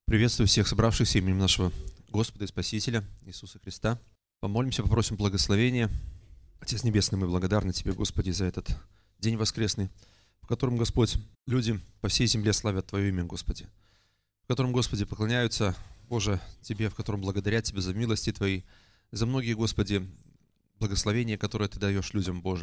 Приветствую всех собравшихся именем нашего Господа и Спасителя Иисуса Христа. Помолимся, попросим благословения. Отец Небесный, мы благодарны Тебе, Господи, за этот день воскресный, в котором, Господь, люди по всей земле славят Твое имя, Господи, в котором, Господи, поклоняются, Боже, Тебе, в котором благодарят Тебя за милости Твои, за многие, Господи, благословения, которые Ты даешь людям, Боже.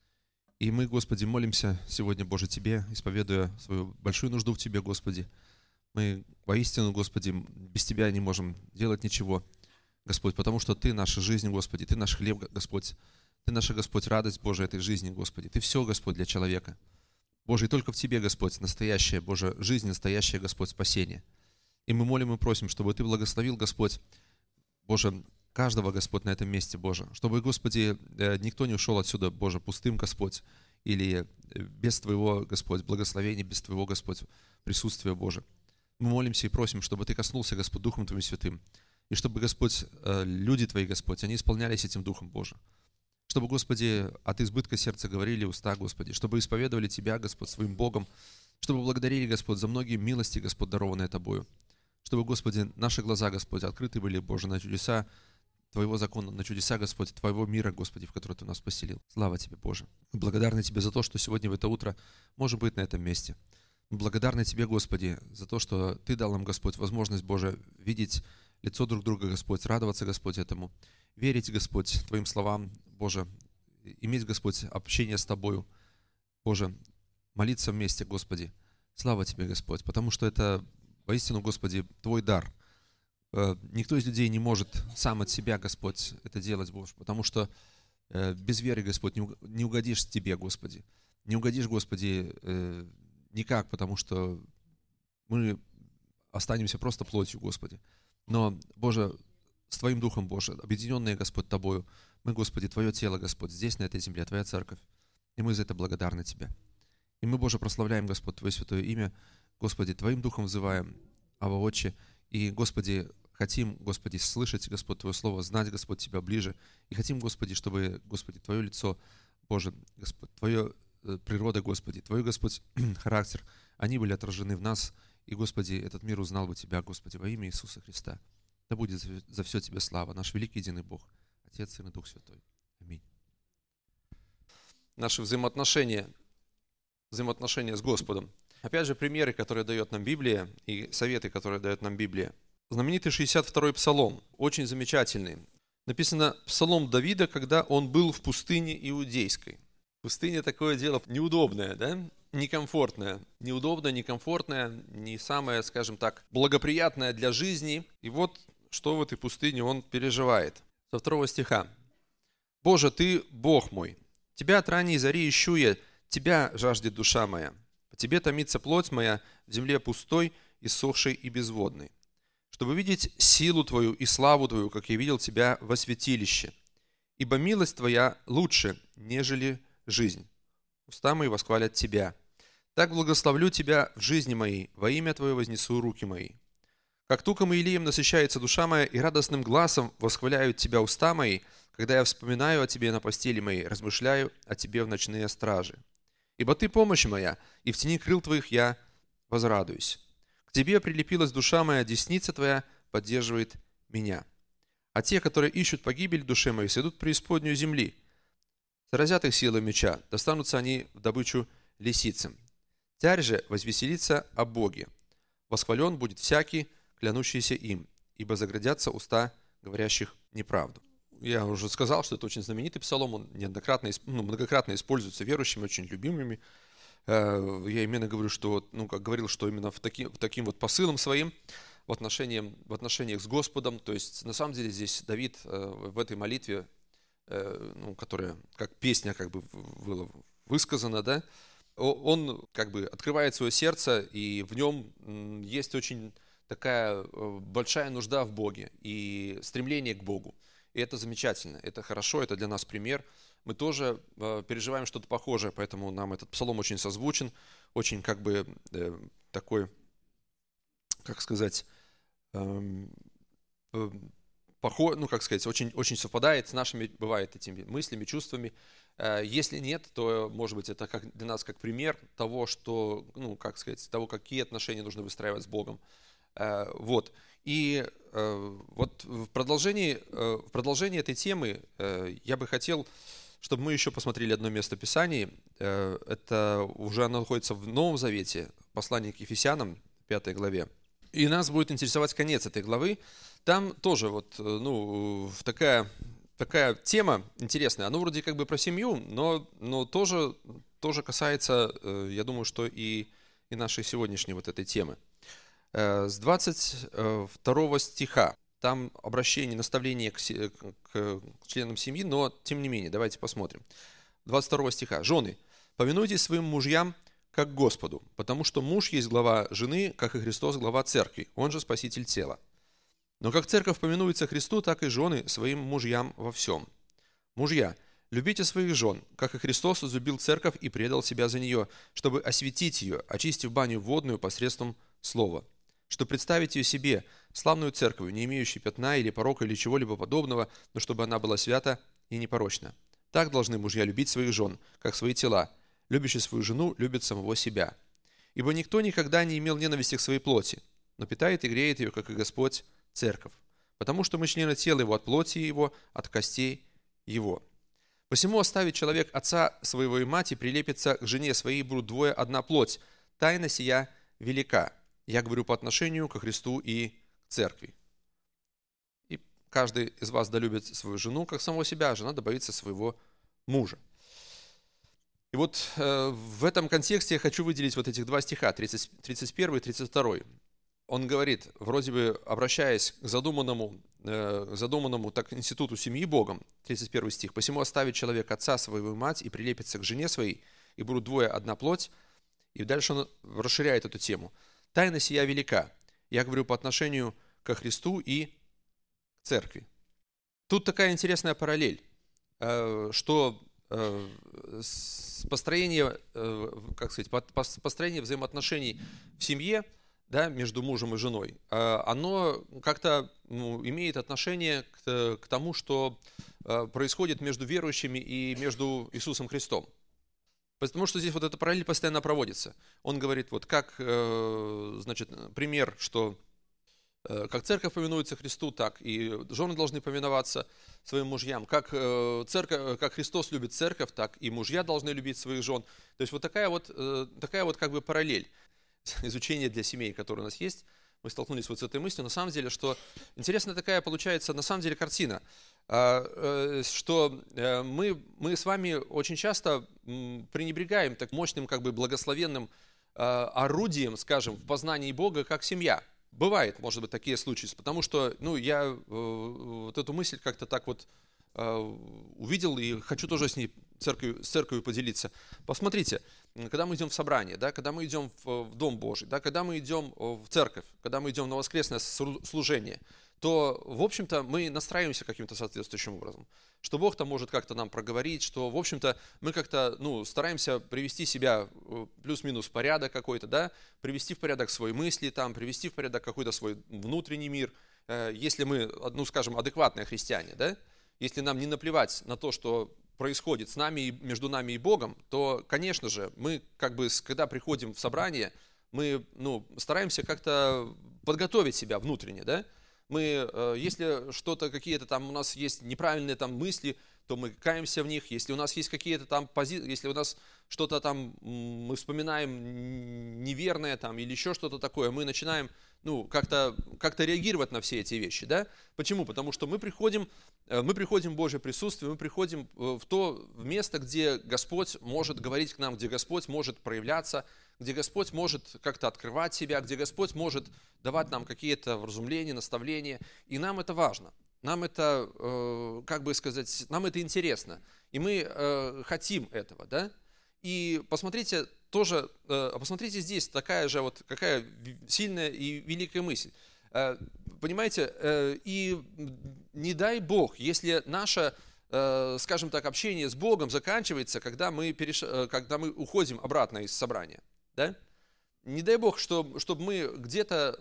И мы, Господи, молимся сегодня, Боже, Тебе, исповедуя свою большую нужду в Тебе, Господи. Мы воистину, Господи, без Тебя не можем делать ничего, Господь, потому что Ты наша жизнь, Господи, Ты наш хлеб, Господь, Ты наша, Господь, радость, Боже, этой жизни, Господи. Ты все, Господь, для человека. Боже, и только в Тебе, Господь, настоящая, Боже, жизнь, настоящее, Господь, спасение. И мы молим и просим, чтобы Ты благословил, Господь, Боже, каждого, Господь, на этом месте, Боже, чтобы, Господи, никто не ушел отсюда, Боже, пустым, Господь, или без Твоего, Господь, благословения, без Твоего, Господь, присутствия, Боже. Мы молимся и просим, чтобы Ты коснулся, Господь, Духом Твоим Святым, и чтобы, Господь, люди Твои, Господь, они исполнялись этим Духом, Боже. Чтобы, Господи, от избытка сердца говорили уста, Господи, чтобы исповедовали Тебя, Господь, своим Богом, чтобы благодарили, Господь, за многие милости, Господь, дарованные Тобою. Чтобы, Господи, наши глаза, Господь, открыты были, Боже, на чудеса Твоего закона, на чудеса, Господь, Твоего мира, Господи, в который Ты нас поселил. Слава Тебе, Боже. Мы благодарны Тебе за то, что сегодня в это утро можем быть на этом месте. Мы благодарны Тебе, Господи, за то, что Ты дал нам, Господь, возможность, Боже, видеть лицо друг друга, Господь, радоваться, Господь, этому, верить, Господь, Твоим словам, Боже, иметь, Господь, общение с Тобою, Боже, молиться вместе, Господи. Слава Тебе, Господь, потому что это, воистину, Господи, Твой дар. Никто из людей не может сам от себя, Господь, это делать, Боже, потому что без веры, Господь, не угодишь Тебе, Господи. Не угодишь, Господи, никак, потому что мы останемся просто плотью, Господи. Но, Боже, с Твоим Духом, Боже, объединенные, Господь, Тобою, мы, Господи, Твое тело, Господь, здесь, на этой земле, Твоя церковь, и мы за это благодарны Тебе. И мы, Боже, прославляем, Господь, Твое святое имя, Господи, Твоим Духом взываем, Ава Отче, и, Господи, хотим, Господи, слышать, Господь, Твое Слово, знать, Господь, Тебя ближе, и хотим, Господи, чтобы, Господи, Твое лицо, Боже, Господь, Твое природа, Господи, Твой, Господь, характер, они были отражены в нас, и, Господи, этот мир узнал бы Тебя, Господи, во имя Иисуса Христа. Да будет за все Тебе слава, наш великий единый Бог, Отец, Сын и Дух Святой. Аминь. Наши взаимоотношения с Господом. Опять же, примеры, которые дает нам Библия, и советы, которые дает нам Библия. Знаменитый 62-й псалом, очень замечательный. Написано «Псалом Давида, когда он был в пустыне иудейской». Пустыня такое дело неудобное, да? Некомфортное. Неудобное, некомфортное, не самое, скажем так, благоприятное для жизни. И вот что в этой пустыне он переживает. Со 2 стиха. «Боже, Ты Бог мой, Тебя от ранней зари ищу я, Тебя жаждет душа моя. По Тебе томится плоть моя в земле пустой, иссохшей и безводной. Чтобы видеть силу Твою и славу Твою, как я видел Тебя во святилище. Ибо милость Твоя лучше, нежели жизнь. Уста мои восхвалят Тебя. Так благословлю Тебя в жизни моей, во имя Твое вознесу руки мои. Как туком и илием насыщается душа моя, и радостным гласом восхваляют Тебя уста мои, когда я вспоминаю о Тебе на постели моей, размышляю о Тебе в ночные стражи. Ибо Ты помощь моя, и в тени крыл Твоих я возрадуюсь. К Тебе прилепилась душа моя, десница Твоя поддерживает меня. А те, которые ищут погибель душе моей, сойдут в преисподнюю земли. Заразят их силой меча, достанутся они в добычу лисицам. Царь же возвеселится о Боге. Восхвален будет всякий, клянущийся им, ибо заградятся уста говорящих неправду». Я уже сказал, что это очень знаменитый псалом, он многократно используется верующими, очень любимыми. Я именно говорю, что, как говорил, что именно таким вот посылом своим в отношениях с Господом. То есть, на самом деле, здесь Давид в этой молитве, которая как песня была высказана, да, он открывает свое сердце, и в нем есть очень такая большая нужда в Боге и стремление к Богу. И это замечательно, это хорошо, это для нас пример. Мы тоже переживаем что-то похожее, поэтому нам этот псалом очень созвучен, очень такой, как сказать, очень, очень совпадает с нашими, бывает, этими мыслями, чувствами. Если нет, то, может быть, это для нас как пример того, что, того, какие отношения нужно выстраивать с Богом. Вот. И вот в продолжении этой темы я бы хотел, чтобы мы еще посмотрели одно место Писания. Это уже оно находится в Новом Завете, послание к Ефесянам, 5 главе. И нас будет интересовать конец этой главы. Там тоже вот, такая тема интересная. Она вроде как бы про семью, но тоже касается, я думаю, что и нашей сегодняшней вот этой темы. С 22 стиха. Там обращение, наставление к членам семьи, но тем не менее, давайте посмотрим. 22 стиха. «Жены, повинуйтесь своим мужьям, как Господу, потому что муж есть глава жены, как и Христос глава церкви, он же спаситель тела. Но как церковь повинуется Христу, так и жены своим мужьям во всем. Мужья, любите своих жен, как и Христос возлюбил церковь и предал себя за нее, чтобы осветить ее, очистив баню водную посредством слова, чтобы представить ее себе, славную церковь, не имеющей пятна или порока или чего-либо подобного, но чтобы она была свята и непорочна. Так должны мужья любить своих жен, как свои тела. Любящий свою жену любит самого себя. Ибо никто никогда не имел ненависти к своей плоти, но питает и греет ее, как и Господь, церковь. Потому что мы члены тела его от плоти его, от костей его. Посему оставит человек отца своего и мать и прилепится к жене своей, будут двое одна плоть. Тайна сия велика. Я говорю по отношению ко Христу и к церкви. И каждый из вас долюбит свою жену, как самого себя, а жена добоится своего мужа». И вот в этом контексте я хочу выделить вот этих два стиха, 31 и 32. Он говорит, вроде бы обращаясь к задуманному так институту семьи Богом, 31 стих, «Посему оставит человек отца своего и мать и прилепится к жене своей, и будут двое одна плоть». И дальше он расширяет эту тему. «Тайна сия велика. Я говорю по отношению ко Христу и к церкви». Тут такая интересная параллель, что построение взаимоотношений в семье, да, между мужем и женой, оно как-то имеет отношение к тому, что происходит между верующими и между Иисусом Христом. Потому что здесь вот эта параллель постоянно проводится. Он говорит, вот как, пример, что как церковь повинуется Христу, так и жены должны повиноваться своим мужьям. Как Христос любит церковь, так и мужья должны любить своих жен. То есть вот такая вот как бы параллель изучения для семей, которое у нас есть. Мы столкнулись вот с этой мыслью. На самом деле, что интересная такая получается, на самом деле, картина, что мы с вами очень часто пренебрегаем так мощным, как бы благословенным орудием, скажем, в познании Бога, как семья. Бывает, может быть, такие случаи, потому что, я вот эту мысль как-то так вот увидел и хочу тоже с церковью поделиться. Посмотрите, когда мы идем в собрание, да, когда мы идем в Дом Божий, да, когда мы идем в церковь, когда мы идем на воскресное служение, то, в общем-то, мы настраиваемся каким-то соответствующим образом, что Бог там может как-то нам проговорить, что, в общем-то, мы как-то, стараемся привести себя плюс-минус в порядок какой-то, да, привести в порядок свои мысли, там, привести в порядок какой-то свой внутренний мир, если мы, скажем, адекватные христиане, да, если нам не наплевать на то, что происходит с нами, между нами и Богом, то, конечно же, мы, когда приходим в собрание, мы, стараемся как-то подготовить себя внутренне, да. Мы, если что-то, какие-то там у нас есть неправильные там мысли, то мы каемся в них. Если у нас есть какие-то там позиции, если у нас что-то там мы вспоминаем неверное там или еще что-то такое, мы начинаем, как-то реагировать на все эти вещи, да? Почему? Потому что мы приходим в Божье присутствие, мы приходим в то место, где Господь может говорить к нам, где Господь может проявляться, где Господь может как-то открывать себя, где Господь может давать нам какие-то вразумления, наставления. И нам это важно. Нам это, нам это интересно. И мы хотим этого, да? И посмотрите здесь такая же вот, какая сильная и великая мысль. Понимаете, и не дай Бог, если наше, скажем так, общение с Богом заканчивается, когда мы уходим обратно из собрания. Да? Не дай Бог, чтобы мы где-то,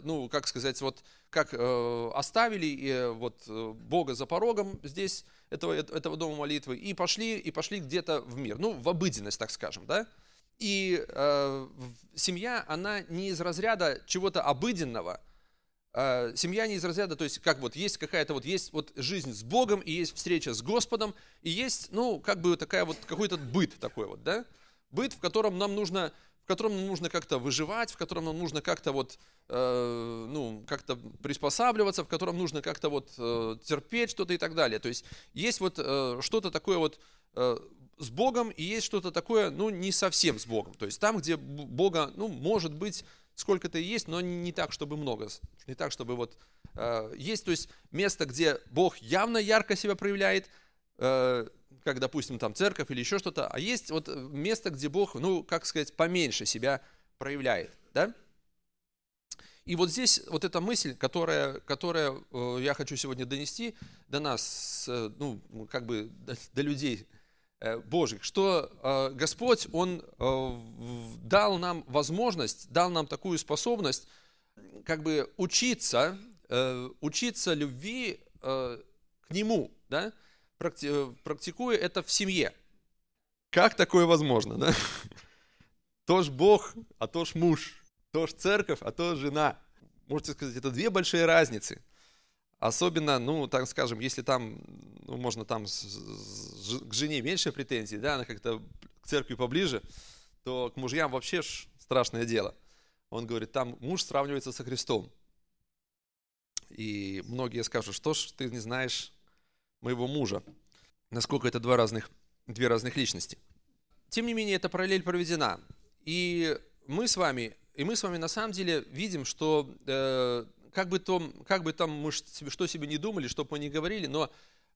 оставили Бога за порогом здесь, этого дома молитвы, и пошли где-то в мир, в обыденность, так скажем, да? И семья, она не из разряда чего-то обыденного, Семья не из разряда, то есть как вот есть какая-то вот, есть вот жизнь с Богом, и есть встреча с Господом, и есть, ну, как бы такая вот, какой-то быт такой вот, да? Быт, в котором нам нужно как-то выживать, в котором нам нужно как-то вот, ну, как-то приспосабливаться, в котором нужно как-то вот терпеть что-то и так далее. То есть есть вот что-то такое вот с Богом, и есть что-то такое, ну, не совсем с Богом. То есть там, где Бога, ну, может быть, сколько-то и есть, но не так, чтобы много. Не так, чтобы вот есть, то есть место, где Бог явно ярко себя проявляет, как, допустим, там церковь или еще что-то, а есть вот место, где Бог, ну, как сказать, поменьше себя проявляет, да? И вот здесь вот эта мысль, которая я хочу сегодня донести до нас, ну, как бы до людей Божьих, что Господь, Он дал нам возможность, дал нам такую способность, как бы учиться любви к Нему, да? Практикуя это в семье. Как такое возможно, да? То ж Бог, а то ж муж, то ж церковь, а то ж жена. Можете сказать, это две большие разницы. Особенно, ну, так скажем, если там, ну, можно там к жене меньше претензий, да, она как-то к церкви поближе, то к мужьям вообще ж страшное дело. Он говорит, там муж сравнивается со Христом. И многие скажут, что ж ты не знаешь моего мужа, насколько это две разных личности. Тем не менее, эта параллель проведена. И мы с вами на самом деле видим, что как бы там мы что себе не думали, что бы мы ни говорили, но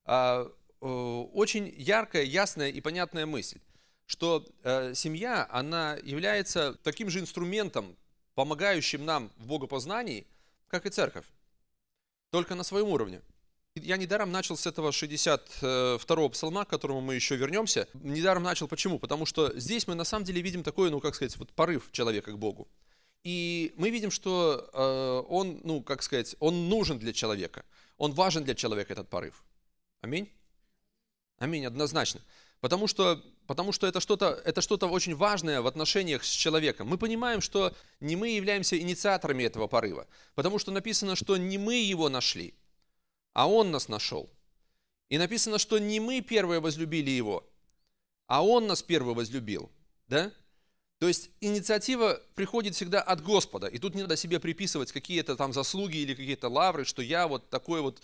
очень яркая, ясная и понятная мысль, что семья, она является таким же инструментом, помогающим нам в богопознании, как и церковь, только на своем уровне. Я недаром начал с этого 62-го псалма, к которому мы еще вернемся. Недаром начал. Почему? Потому что здесь мы на самом деле видим такой, ну, как сказать, вот порыв человека к Богу. И мы видим, что он, ну, как сказать, он нужен для человека. Он важен для человека, этот порыв. Аминь? Аминь, однозначно. Потому что это что-то очень важное в отношениях с человеком. Мы понимаем, что не мы являемся инициаторами этого порыва. Потому что написано, что не мы его нашли, а Он нас нашел. И написано, что не мы первые возлюбили Его, а Он нас первый возлюбил. Да? То есть инициатива приходит всегда от Господа. И тут не надо себе приписывать какие-то там заслуги или какие-то лавры, что я вот такой вот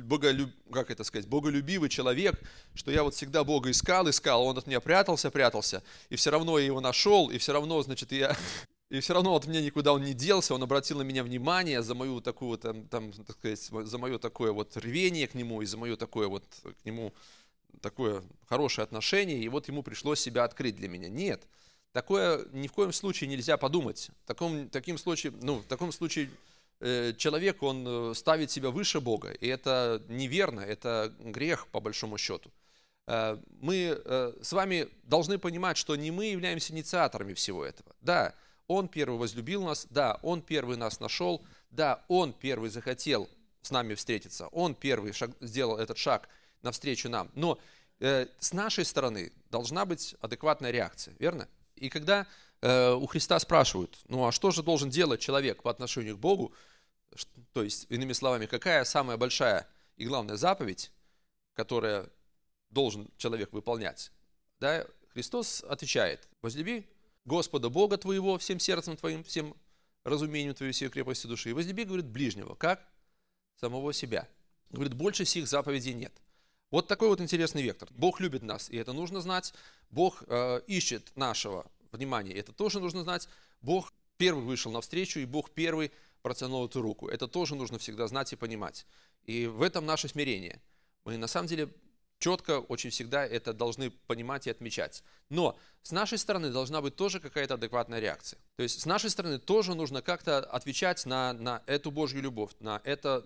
боголюбивый человек, что я вот всегда Бога искал, Он от меня прятался, и все равно я Его нашел, и все равно, значит, И все равно от меня никуда он не делся, он обратил на меня внимание за мою такую, так сказать, за мое такое вот рвение к нему, и за мое такое вот к нему такое хорошее отношение, и вот ему пришлось себя открыть для меня. Нет, такое ни в коем случае нельзя подумать. В таком случае человек, он ставит себя выше Бога, и это неверно, это грех по большому счету. Мы с вами должны понимать, что не мы являемся инициаторами всего этого. Да, Он первый возлюбил нас, да, Он первый нас нашел, да, Он первый захотел с нами встретиться, Он первый сделал этот шаг навстречу нам. Но с нашей стороны должна быть адекватная реакция, верно? И когда у Христа спрашивают, ну а что же должен делать человек по отношению к Богу, то есть, иными словами, какая самая большая и главная заповедь, которую должен человек выполнять, да, Христос отвечает, возлюби Господа Бога твоего всем сердцем твоим, всем разумением твоим, всей крепости души. И возлюби, говорит, ближнего, как самого себя. Говорит, больше сих заповедей нет. Вот такой вот интересный вектор. Бог любит нас, и это нужно знать. Бог ищет нашего внимания, это тоже нужно знать. Бог первый вышел навстречу, и Бог первый протянул эту руку. Это тоже нужно всегда знать и понимать. И в этом наше смирение. Мы на самом деле четко, очень всегда это должны понимать и отмечать. Но с нашей стороны должна быть тоже какая-то адекватная реакция. То есть с нашей стороны тоже нужно как-то отвечать на эту Божью любовь, на это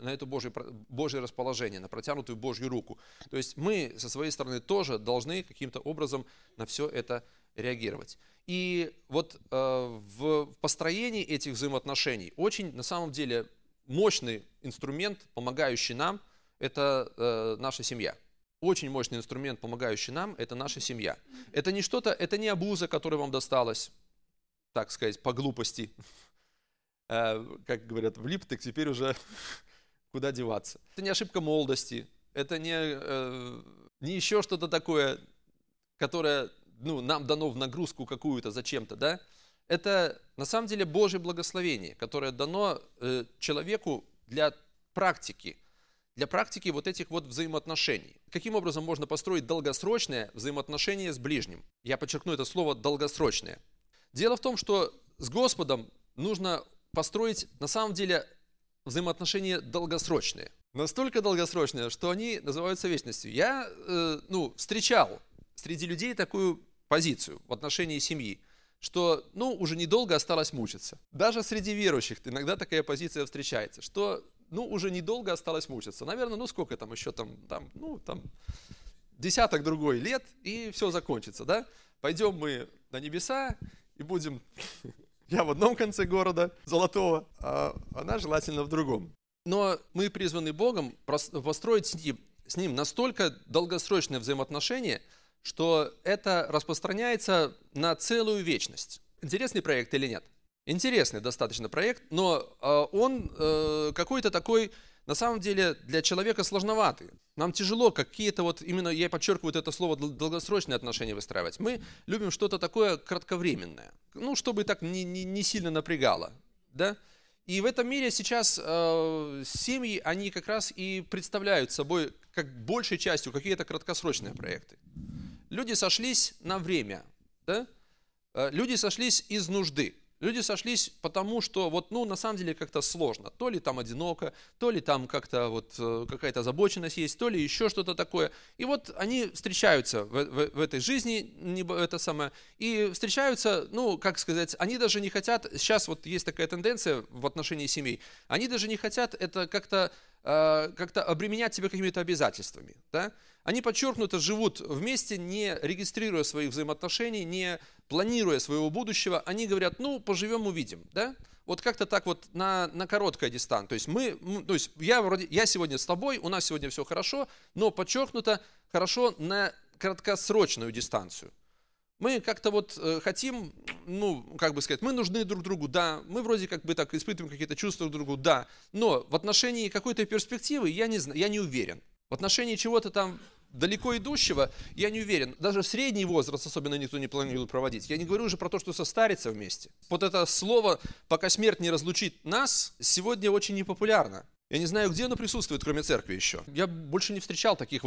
Божье расположение, на протянутую Божью руку. То есть мы со своей стороны тоже должны каким-то образом на все это реагировать. И вот в построении этих взаимоотношений очень на самом деле мощный инструмент, помогающий нам, это наша семья. Очень мощный инструмент, помогающий нам, это наша семья. Это не что-то, это не обуза, которая вам досталась, так сказать, по глупости. как говорят, влип, так теперь уже куда деваться. Это не ошибка молодости, это не еще что-то такое, которое нам дано в нагрузку какую-то зачем-то, да? Это на самом деле Божье благословение, которое дано человеку для практики вот этих вот взаимоотношений. Каким образом можно построить долгосрочное взаимоотношение с ближним? Я подчеркну это слово «долгосрочное». Дело в том, что с Господом нужно построить на самом деле взаимоотношения долгосрочные. Настолько долгосрочные, что они называются вечностью. Я встречал среди людей такую позицию в отношении семьи, что уже недолго осталось мучиться. Даже среди верующих иногда такая позиция встречается, что уже недолго осталось мучиться. Наверное, сколько там еще, десяток другой лет, и все закончится, да? Пойдем мы на небеса и будем, я в одном конце города золотого, а она желательно в другом. Но мы призваны Богом построить с Ним настолько долгосрочное взаимоотношение, что это распространяется на целую вечность. Интересный проект или нет? Интересный достаточно проект, но он какой-то такой, на самом деле, для человека сложноватый. Нам тяжело какие-то именно, я подчеркиваю это слово, долгосрочные отношения выстраивать. Мы любим что-то такое кратковременное, чтобы так не сильно напрягало, да? И в этом мире сейчас семьи, они как раз и представляют собой, как большей частью, какие-то краткосрочные проекты. Люди сошлись на время, да? Люди сошлись из нужды. Люди сошлись потому, что на самом деле как-то сложно. То ли там одиноко, то ли там как-то какая-то озабоченность есть, то ли еще что-то такое. И они встречаются в этой жизни, и встречаются, они даже не хотят, сейчас есть такая тенденция в отношении семей, они даже не хотят это как-то обременять себя какими-то обязательствами, да? Они подчеркнуто живут вместе, не регистрируя своих взаимоотношений, не планируя своего будущего. Они говорят, поживем, увидим, да? Как-то так на короткой дистанции. То есть я сегодня с тобой, у нас сегодня все хорошо, но подчеркнуто хорошо на краткосрочную дистанцию. Мы как-то хотим, мы нужны друг другу, да, мы вроде так испытываем какие-то чувства друг другу, да, но в отношении какой-то перспективы я не уверен. В отношении чего-то там далеко идущего я не уверен. Даже средний возраст особенно никто не планирует проводить. Я не говорю уже про то, что состариться вместе. Это слово «пока смерть не разлучит нас» сегодня очень непопулярно. Я не знаю, где оно присутствует, кроме церкви еще. Я больше не встречал таких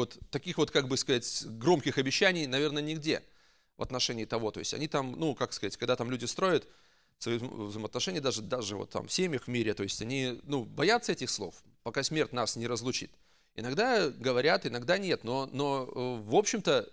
громких обещаний, наверное, нигде в отношении того. То есть они там, когда там люди строят свои взаимоотношения, даже в семьях в мире, то есть они, боятся этих слов, пока смерть нас не разлучит. Иногда говорят, иногда нет, но в общем-то,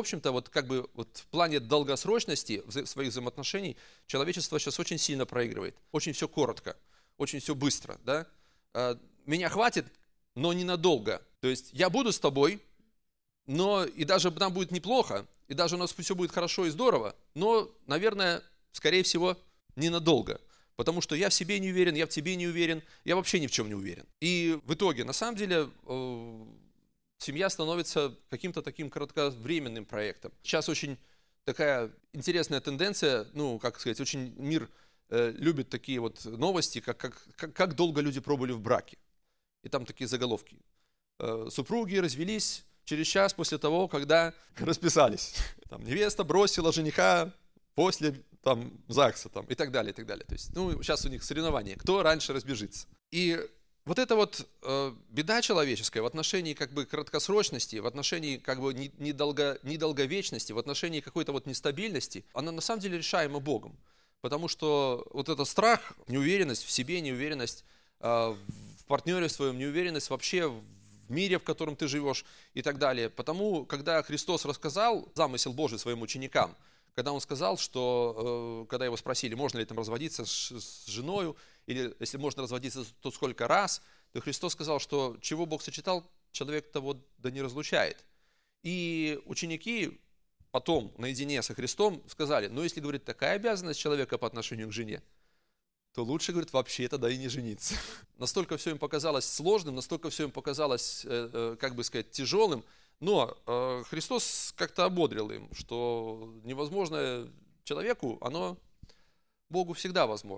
в плане долгосрочности своих взаимоотношений человечество сейчас очень сильно проигрывает. Очень все коротко, очень все быстро, да? Меня хватит, но ненадолго. То есть я буду с тобой, но и даже нам будет неплохо, и даже у нас все будет хорошо и здорово, но, наверное, скорее всего, ненадолго. Потому что я в себе не уверен, я в тебе не уверен, я вообще ни в чем не уверен. И в итоге, на самом деле, семья становится каким-то таким кратковременным проектом. Сейчас очень такая интересная тенденция, очень мир любит такие новости, как долго люди пробыли в браке. И там такие заголовки. Супруги развелись через час после того, когда расписались. Там невеста бросила жениха после ЗАГСа и так далее, и так далее. То есть, сейчас у них соревнования, кто раньше разбежится. И эта беда человеческая в отношении краткосрочности, в отношении недолговечности, в отношении какой-то нестабильности, она на самом деле решаема Богом. Потому что этот страх, неуверенность в себе, неуверенность в партнере своем, неуверенность вообще в мире, в котором ты живешь и так далее. Потому, когда Христос рассказал замысел Божий своим ученикам, когда он сказал, что, когда его спросили, можно ли разводиться с женою, или если можно разводиться, то сколько раз, то Христос сказал, что чего Бог сочетал, человек того да не разлучает. И ученики потом наедине со Христом сказали, если, говорит, такая обязанность человека по отношению к жене, то лучше, говорит, вообще тогда и не жениться. Настолько все им показалось сложным, настолько все им показалось, тяжелым, но Христос как-то ободрил им, что невозможное человеку, оно Богу всегда возможно.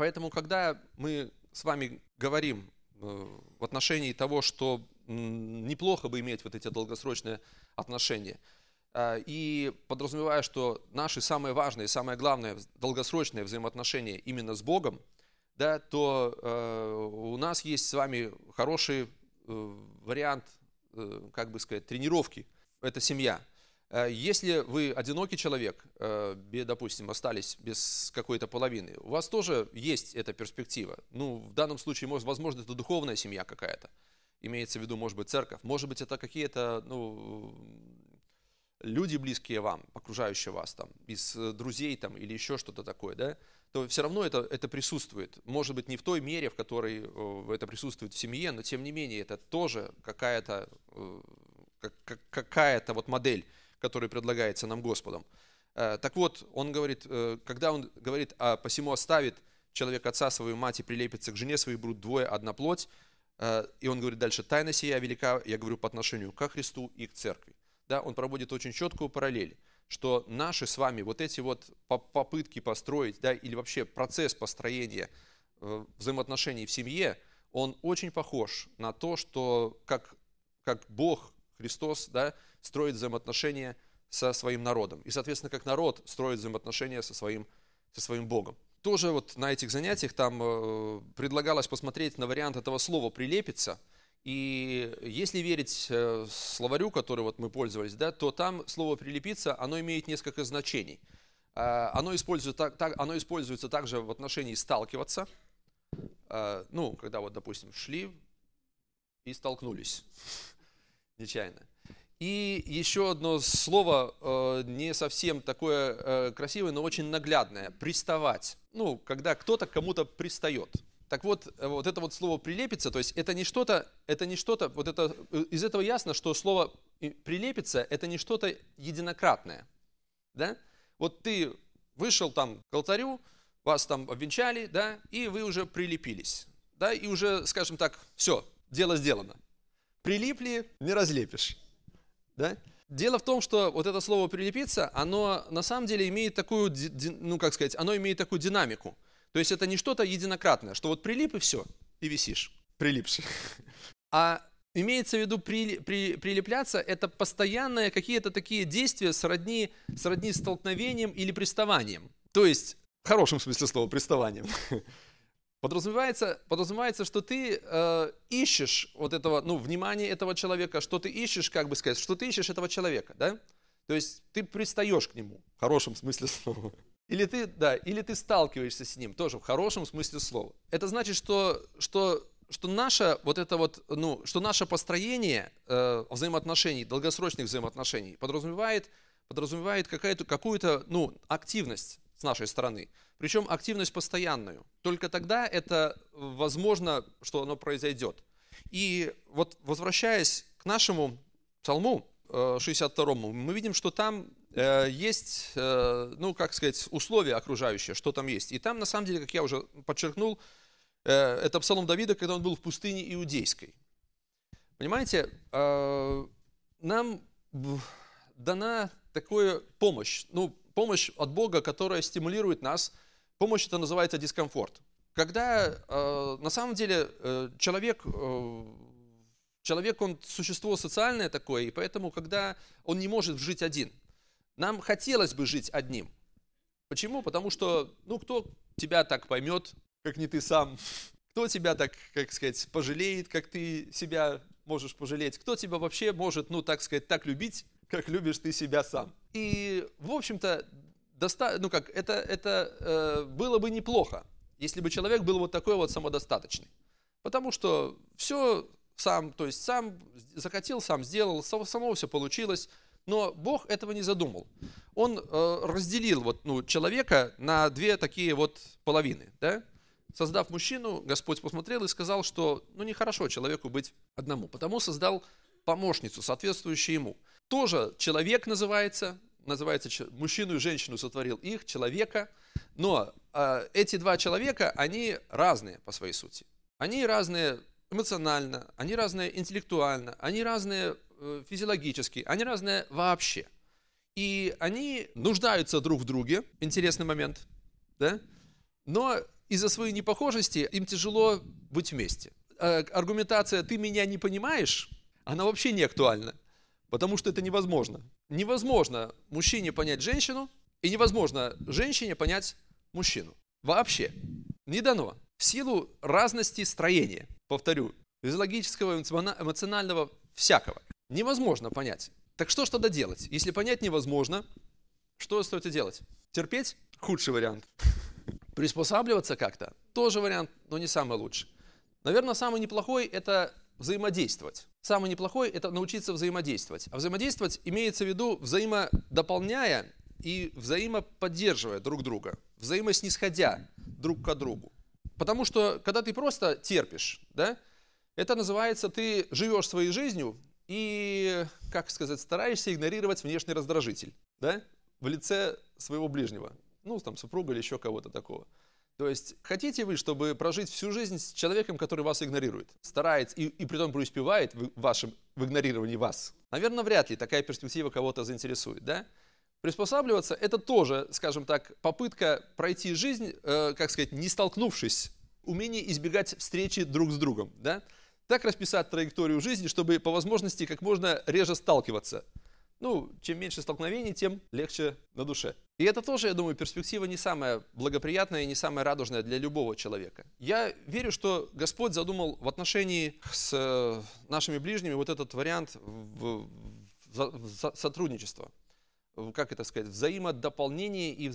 Поэтому, когда мы с вами говорим в отношении того, что неплохо бы иметь вот эти долгосрочные отношения, и подразумевая, что наши самые важные, самое главное, долгосрочные взаимоотношения именно с Богом, да, то у нас есть с вами хороший вариант, как бы сказать, тренировки. Это семья. Если вы одинокий человек, допустим, остались без какой-то половины, у вас тоже есть эта перспектива. Ну, в данном случае, возможно, это духовная семья какая-то. Имеется в виду, может быть, церковь. Может быть, это какие-то, люди близкие вам, окружающие вас, там, из друзей там, или еще что-то такое, да, то все равно это присутствует. Может быть, не в той мере, в которой это присутствует в семье, но тем не менее это тоже какая-то вот модель, которая предлагается нам Господом. Так вот, он говорит, когда он говорит, посему оставит человек отца свою, мать и прилепится к жене своей, будут двое, одна плоть, и он говорит дальше, тайна сия велика, я говорю по отношению ко Христу и к церкви. Да, он проводит очень четкую параллель, что наши с вами вот эти вот попытки построить, да, или вообще процесс построения взаимоотношений в семье, он очень похож на то, что как Бог, Христос, да, строит взаимоотношения со своим народом. И, соответственно, как народ строит взаимоотношения со своим Богом. Тоже вот на этих занятиях там предлагалось посмотреть на вариант этого слова «прилепиться». И если верить словарю, который вот мы пользовались, да, то там слово «прилепиться», оно имеет несколько значений. Оно используется также в отношении «сталкиваться». Когда вот, допустим, шли и столкнулись нечаянно. И еще одно слово, не совсем такое красивое, но очень наглядное – «приставать». Когда кто-то к кому-то пристает. Так вот это вот слово «прилепиться», то есть это не что-то, вот это, из этого ясно, что слово «прилепиться» – это не что-то единократное. Да? Вот ты вышел там к алтарю, вас там обвенчали, да, и вы уже прилепились. Да, и уже, скажем так, все, дело сделано. Прилипли, не разлепишь. Да? Дело в том, что вот это слово «прилепиться», оно на самом деле имеет такую, оно имеет такую динамику. То есть это не что-то единократное, что вот прилип и все, и висишь, прилипший. А имеется в виду прилепляться, это постоянные какие-то такие действия сродни столкновением или приставанием. То есть, в хорошем смысле слова, приставанием. Подразумевается, что ты ищешь вот этого, внимание этого человека, что ты ищешь, что ты ищешь этого человека, да? То есть ты пристаешь к нему, в хорошем смысле слова. Или ты сталкиваешься с ним, тоже в хорошем смысле слова. Это значит, что наше построение взаимоотношений, долгосрочных взаимоотношений подразумевает какую-то активность с нашей стороны. Причем активность постоянную. Только тогда это возможно, что оно произойдет. И вот возвращаясь к нашему псалму 62-му, мы видим, что там есть, условия окружающие, что там есть. И там, на самом деле, как я уже подчеркнул, это псалом Давида, когда он был в пустыне Иудейской. Понимаете, нам дана такая помощь, помощь от Бога, которая стимулирует нас. Помощь это называется дискомфорт. Когда на самом деле человек, он существо социальное такое, и поэтому, когда он не может жить один, нам хотелось бы жить одним. Почему? Потому что, кто тебя так поймет, как не ты сам? Кто тебя так, пожалеет, как ты себя можешь пожалеть? Кто тебя вообще может, так любить, как любишь ты себя сам? И, в общем-то, это было бы неплохо, если бы человек был вот такой вот самодостаточный. Потому что все сам захотел, сам сделал, само все получилось. Но Бог этого не задумал. Он разделил человека на две такие вот половины. Да? Создав мужчину, Господь посмотрел и сказал, что нехорошо человеку быть одному. Потому создал помощницу, соответствующую ему. Тоже человек называется мужчину и женщину сотворил их, человека. Но эти два человека, они разные по своей сути. Они разные эмоционально, они разные интеллектуально, они разные физиологически, они разные вообще. И они нуждаются друг в друге, интересный момент, да? Но из-за своей непохожести им тяжело быть вместе. Аргументация «ты меня не понимаешь», она вообще не актуальна, потому что это невозможно. Невозможно мужчине понять женщину, и невозможно женщине понять мужчину. Вообще. Не дано. В силу разности строения, повторю, физиологического, эмоционального, всякого. Невозможно понять. Так что ж тогда делать? Если понять невозможно, что остается делать? Терпеть? Худший вариант. Приспосабливаться как-то? Тоже вариант, но не самый лучший. Наверное, самый неплохой – это взаимодействовать. Самый неплохой – это научиться взаимодействовать. А взаимодействовать имеется в виду взаимодополняя и взаимоподдерживая друг друга, взаимоснисходя друг к другу. Потому что, когда ты просто терпишь, да, это называется, ты живешь своей жизнью и, как сказать, стараешься игнорировать внешний раздражитель, да, в лице своего ближнего, ну, там, супруга или еще кого-то такого. То есть, хотите вы, чтобы прожить всю жизнь с человеком, который вас игнорирует, старается и притом преуспевает в игнорировании вас? Наверное, вряд ли такая перспектива кого-то заинтересует, да? Приспосабливаться – это тоже, скажем так, попытка пройти жизнь, как сказать, не столкнувшись, умение избегать встречи друг с другом, да? Так расписать траекторию жизни, чтобы по возможности как можно реже сталкиваться. Ну, чем меньше столкновений, тем легче на душе. И это тоже, я думаю, перспектива не самая благоприятная и не самая радужная для любого человека. Я верю, что Господь задумал в отношении с нашими ближними вот этот вариант сотрудничества. Как это сказать? Взаимодополнение и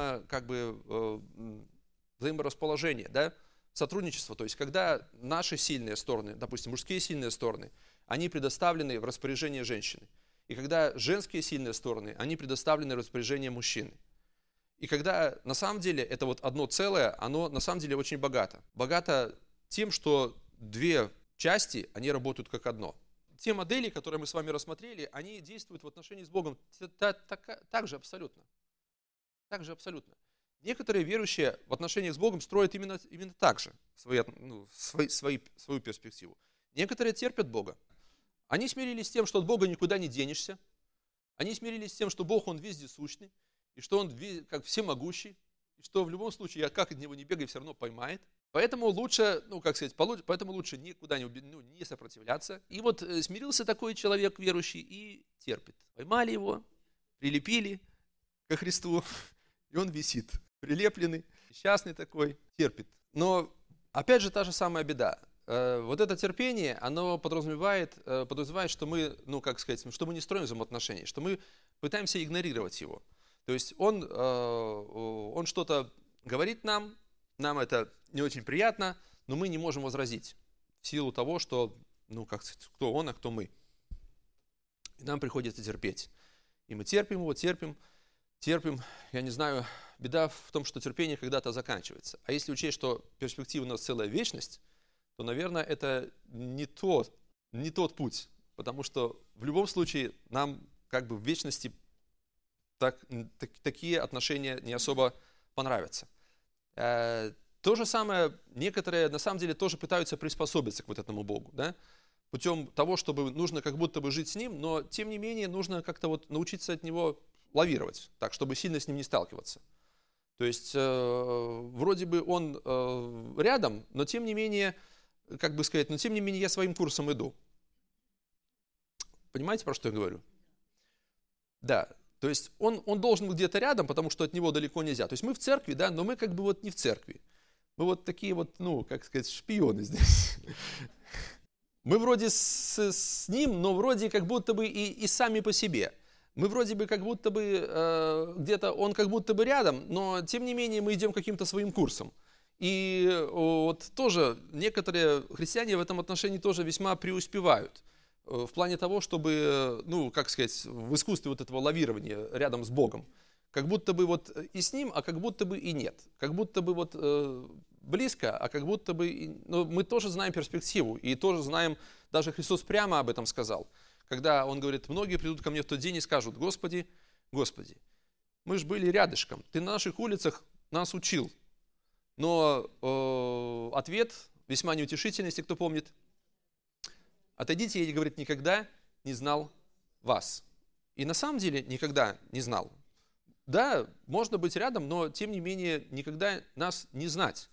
взаиморасположение, да? Сотрудничество. То есть, когда наши сильные стороны, допустим, мужские сильные стороны, они предоставлены в распоряжение женщины. И когда женские сильные стороны, они предоставлены в распоряжение мужчины. И когда на самом деле это вот одно целое, оно на самом деле очень богато. Богато тем, что две части, они работают как одно. Те модели, которые мы с вами рассмотрели, они действуют в отношении с Богом так же абсолютно. Так же абсолютно. Некоторые верующие в отношениях с Богом строят именно так же свою перспективу. Некоторые терпят Бога. Они смирились с тем, что от Бога никуда не денешься. Они смирились с тем, что Бог, Он вездесущный, и что Он как всемогущий, и что в любом случае, как от Него не бегай, все равно поймает. Поэтому лучше, поэтому лучше никуда не сопротивляться. И вот смирился такой человек верующий и терпит. Поймали его, прилепили ко Христу, и он висит, прилепленный, несчастный такой, терпит. Но опять же та же самая беда. Вот это терпение, оно подразумевает, что мы, что мы не строим взаимоотношения, что мы пытаемся игнорировать его. То есть он что-то говорит нам это не очень приятно, но мы не можем возразить в силу того, что, кто он, а кто мы. И нам приходится терпеть. И мы терпим его, терпим. Я не знаю, беда в том, что терпение когда-то заканчивается. А если учесть, что перспектива у нас целая вечность, то, наверное, это не тот путь, потому что в любом случае нам в вечности такие отношения не особо понравятся. То же самое, некоторые на самом деле тоже пытаются приспособиться к вот этому Богу, да? Путем того, чтобы нужно как будто бы жить с Ним, но тем не менее нужно как-то научиться от Него лавировать, так, чтобы сильно с Ним не сталкиваться. То есть вроде бы Он рядом, но тем не менее, я своим курсом иду. Понимаете, про что я говорю? Да, то есть он должен быть где-то рядом, потому что от него далеко нельзя. То есть мы в церкви, да, но мы не в церкви. Мы такие шпионы здесь. Мы вроде с ним, но вроде как будто бы и сами по себе. Мы вроде бы как будто бы где-то, он как будто бы рядом, но тем не менее мы идем каким-то своим курсом. И вот тоже некоторые христиане в этом отношении тоже весьма преуспевают. В плане того, чтобы, в искусстве этого лавирования рядом с Богом. Как будто бы и с Ним, а как будто бы и нет. Как будто бы близко, а как будто бы... мы тоже знаем перспективу. И тоже знаем, даже Христос прямо об этом сказал. Когда Он говорит, многие придут ко мне в тот день и скажут, Господи, Господи, мы же были рядышком, Ты на наших улицах нас учил. Но ответ весьма неутешительный, если кто помнит. Отойдите, я, говорит, никогда не знал вас. И на самом деле никогда не знал. Да, можно быть рядом, но тем не менее никогда нас не знать.